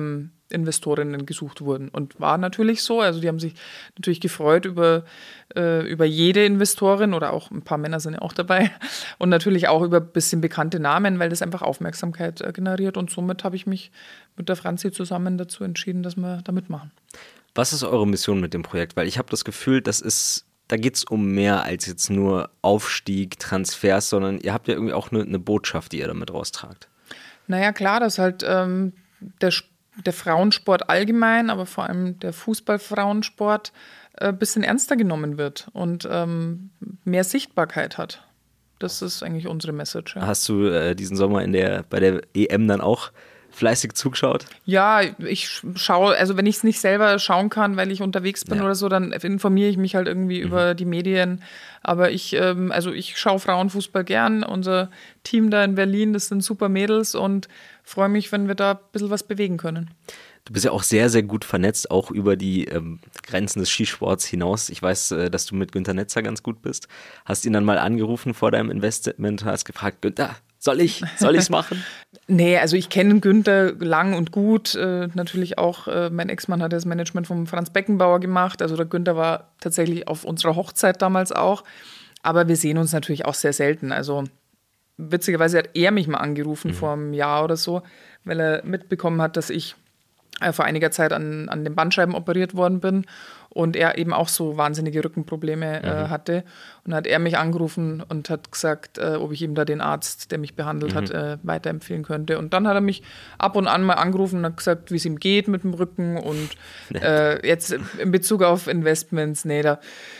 A: Investorinnen gesucht wurden. Und war natürlich so. Also die haben sich natürlich gefreut über jede Investorin oder auch ein paar Männer sind ja auch dabei. Und natürlich auch über ein bisschen bekannte Namen, weil das einfach Aufmerksamkeit generiert. Und somit habe ich mich mit der Franzi zusammen dazu entschieden, dass wir da mitmachen.
B: Was ist eure Mission mit dem Projekt? Weil ich habe das Gefühl, da geht es um mehr als jetzt nur Aufstieg, Transfers, sondern ihr habt ja irgendwie auch eine Botschaft, die ihr damit raustragt.
A: Naja, klar, dass halt der Frauensport allgemein, aber vor allem der Fußball-Frauensport ein bisschen ernster genommen wird und mehr Sichtbarkeit hat. Das ist eigentlich unsere Message. Ja.
B: Hast du diesen Sommer bei der EM dann auch fleißig zugeschaut?
A: Ja, ich schaue, also wenn ich es nicht selber schauen kann, weil ich unterwegs bin oder so, dann informiere ich mich halt irgendwie über die Medien. Aber ich schaue Frauenfußball gern. Unser Team da in Berlin, das sind super Mädels und freue mich, wenn wir da ein bisschen was bewegen können.
B: Du bist ja auch sehr, sehr gut vernetzt, auch über die Grenzen des Skisports hinaus. Ich weiß, dass du mit Günther Netzer ganz gut bist. Hast ihn dann mal angerufen vor deinem Investment, hast gefragt, Günther, soll ich's machen?
A: Nee, also ich kenne Günther lang und gut. Natürlich auch, mein Ex-Mann hat das Management von Franz Beckenbauer gemacht. Also der Günther war tatsächlich auf unserer Hochzeit damals auch. Aber wir sehen uns natürlich auch sehr selten. Also witzigerweise hat er mich mal angerufen vor einem Jahr oder so, weil er mitbekommen hat, dass ich vor einiger Zeit an den Bandscheiben operiert worden bin und er eben auch so wahnsinnige Rückenprobleme hatte. Und dann hat er mich angerufen und hat gesagt, ob ich ihm da den Arzt, der mich behandelt hat, weiterempfehlen könnte. Und dann hat er mich ab und an mal angerufen und hat gesagt, wie es ihm geht mit dem Rücken. Und jetzt in Bezug auf Investments, da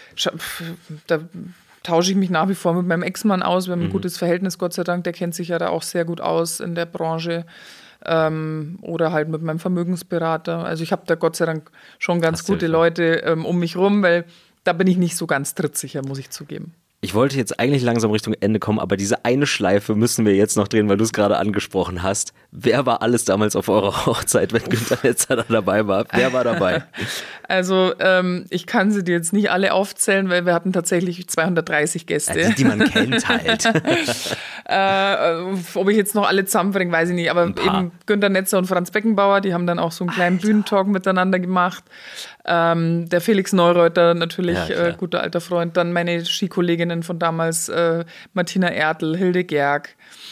A: tausche ich mich nach wie vor mit meinem Ex-Mann aus. Wir haben ein gutes Verhältnis, Gott sei Dank. Der kennt sich ja da auch sehr gut aus in der Branche. Oder halt mit meinem Vermögensberater. Also ich habe da Gott sei Dank schon ganz gute Leute um mich rum, weil da bin ich nicht so ganz trittsicher, muss ich zugeben.
B: Ich wollte jetzt eigentlich langsam Richtung Ende kommen, aber diese eine Schleife müssen wir jetzt noch drehen, weil du es gerade angesprochen hast. Wer war alles damals auf eurer Hochzeit, wenn Günther Netzer da dabei war? Wer war dabei?
A: Also ich kann sie dir jetzt nicht alle aufzählen, weil wir hatten tatsächlich 230 Gäste.
B: Ja, die man kennt halt.
A: Ob ich jetzt noch alle zusammenbringe, weiß ich nicht. Aber eben Günther Netzer und Franz Beckenbauer, die haben dann auch so einen kleinen Bühnentalk miteinander gemacht. Der Felix Neureuter natürlich, guter alter Freund. Dann meine Skikolleginnen von damals, Martina Ertl, Hilde Gerg,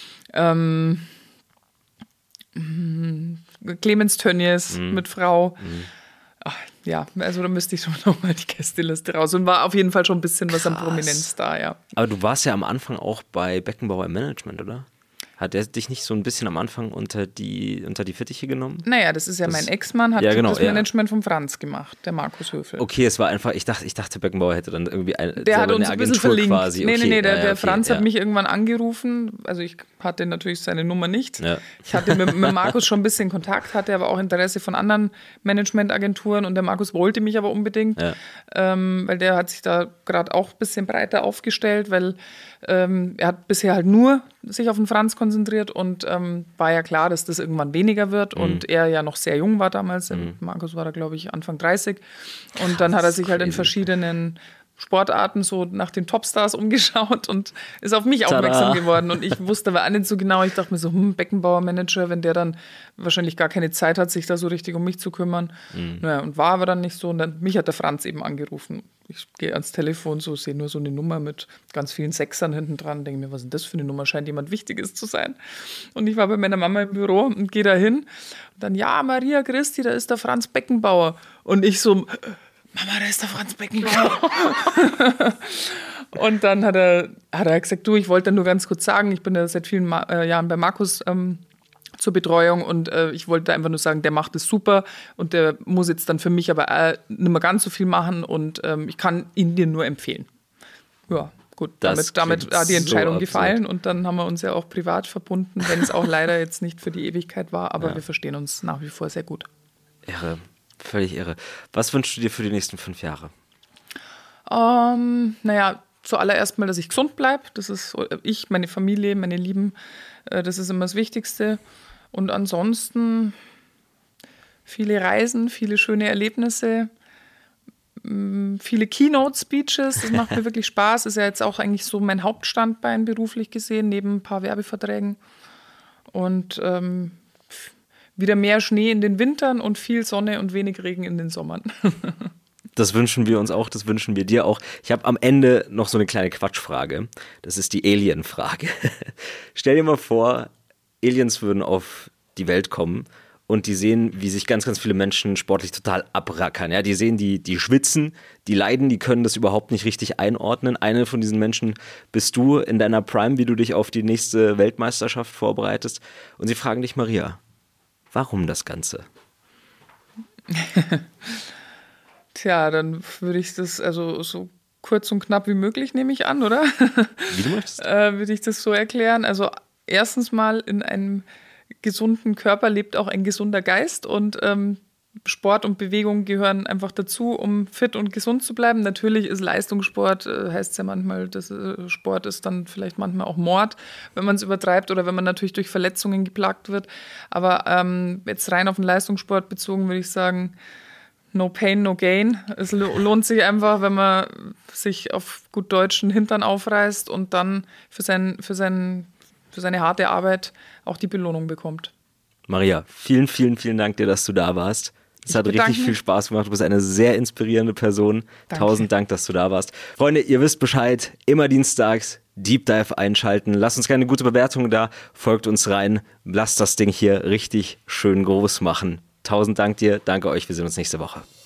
A: Clemens Tönnies mit Frau. Ach, ja, also da müsste ich schon nochmal die Gästeliste raus. Und war auf jeden Fall schon ein bisschen was an Prominenz da, ja.
B: Aber du warst ja am Anfang auch bei Beckenbauer im Management, oder? Hat der dich nicht so ein bisschen am Anfang unter die Fittiche genommen? Naja,
A: das ist ja mein Ex-Mann, hat das Management von Franz gemacht, der Markus Höfel.
B: Okay, es war einfach, ich dachte Beckenbauer hätte dann irgendwie
A: der hat uns eine Agentur verlinkt. Quasi. Okay, nee, der Franz hat mich irgendwann angerufen, also ich hatte natürlich seine Nummer nicht. Ja. Ich hatte mit Markus schon ein bisschen Kontakt, hatte aber auch Interesse von anderen Managementagenturen und der Markus wollte mich aber unbedingt, weil der hat sich da gerade auch ein bisschen breiter aufgestellt, weil er hat bisher halt nur sich auf den Franz konzentriert und war ja klar, dass das irgendwann weniger wird und er ja noch sehr jung war damals. Markus war da, glaube ich, Anfang 30 und dann hat er sich halt in verschiedenen Sportarten so nach den Topstars umgeschaut und ist auf mich aufmerksam geworden. Und ich wusste aber auch nicht so genau. Ich dachte mir so, Beckenbauer-Manager, wenn der dann wahrscheinlich gar keine Zeit hat, sich da so richtig um mich zu kümmern. Naja, und war aber dann nicht so. Und dann, mich hat der Franz eben angerufen. Ich gehe ans Telefon, so sehe nur so eine Nummer mit ganz vielen Sechsern hinten dran. Denke mir, was ist denn das für eine Nummer? Scheint jemand Wichtiges zu sein. Und ich war bei meiner Mama im Büro und gehe da hin. Und dann, ja, Maria Christi, da ist der Franz Beckenbauer. Und ich so... Mama, da ist der Franz Beckenbauer. Und dann hat er gesagt, du, ich wollte nur ganz kurz sagen, ich bin ja seit vielen Jahren bei Markus zur Betreuung und ich wollte einfach nur sagen, der macht es super und der muss jetzt dann für mich aber nicht mehr ganz so viel machen und ich kann ihn dir nur empfehlen. Ja, gut, damit hat die Entscheidung so gefallen und dann haben wir uns ja auch privat verbunden, wenn es auch leider jetzt nicht für die Ewigkeit war, aber wir verstehen uns nach wie vor sehr gut.
B: Irre. Völlig irre. Was wünschst du dir für die nächsten 5 Jahre?
A: Naja, zuallererst mal, dass ich gesund bleibe. Das ist ich, meine Familie, meine Lieben. Das ist immer das Wichtigste. Und ansonsten viele Reisen, viele schöne Erlebnisse, viele Keynote-Speeches. Das macht mir wirklich Spaß. Ist ja jetzt auch eigentlich so mein Hauptstandbein beruflich gesehen, neben ein paar Werbeverträgen. Und wieder mehr Schnee in den Wintern und viel Sonne und wenig Regen in den Sommern.
B: Das wünschen wir uns auch, das wünschen wir dir auch. Ich habe am Ende noch so eine kleine Quatschfrage. Das ist die Alien-Frage. Stell dir mal vor, Aliens würden auf die Welt kommen und die sehen, wie sich ganz, ganz viele Menschen sportlich total abrackern. Ja, die sehen, die schwitzen, die leiden, die können das überhaupt nicht richtig einordnen. Eine von diesen Menschen bist du in deiner Prime, wie du dich auf die nächste Weltmeisterschaft vorbereitest. Und sie fragen dich, Maria, warum das Ganze?
A: Tja, dann würde ich das also so kurz und knapp wie möglich, nehme ich an, oder?
B: Wie du möchtest.
A: Würde ich das so erklären. Also erstens mal, in einem gesunden Körper lebt auch ein gesunder Geist und Sport und Bewegung gehören einfach dazu, um fit und gesund zu bleiben. Natürlich ist Leistungssport, heißt es ja manchmal, dass Sport ist dann vielleicht manchmal auch Mord, wenn man es übertreibt oder wenn man natürlich durch Verletzungen geplagt wird. Aber jetzt rein auf den Leistungssport bezogen würde ich sagen, no pain, no gain. Es lohnt sich einfach, wenn man sich auf gut deutschen Hintern aufreißt und dann für seine harte Arbeit auch die Belohnung bekommt.
B: Maria, vielen, vielen, vielen Dank dir, dass du da warst. Es hat richtig viel Spaß gemacht. Du bist eine sehr inspirierende Person. Danke. 1000 Dank, dass du da warst. Freunde, ihr wisst Bescheid. Immer dienstags Deep Dive einschalten. Lasst uns gerne eine gute Bewertung da. Folgt uns rein. Lasst das Ding hier richtig schön groß machen. 1000 Dank dir. Danke euch. Wir sehen uns nächste Woche.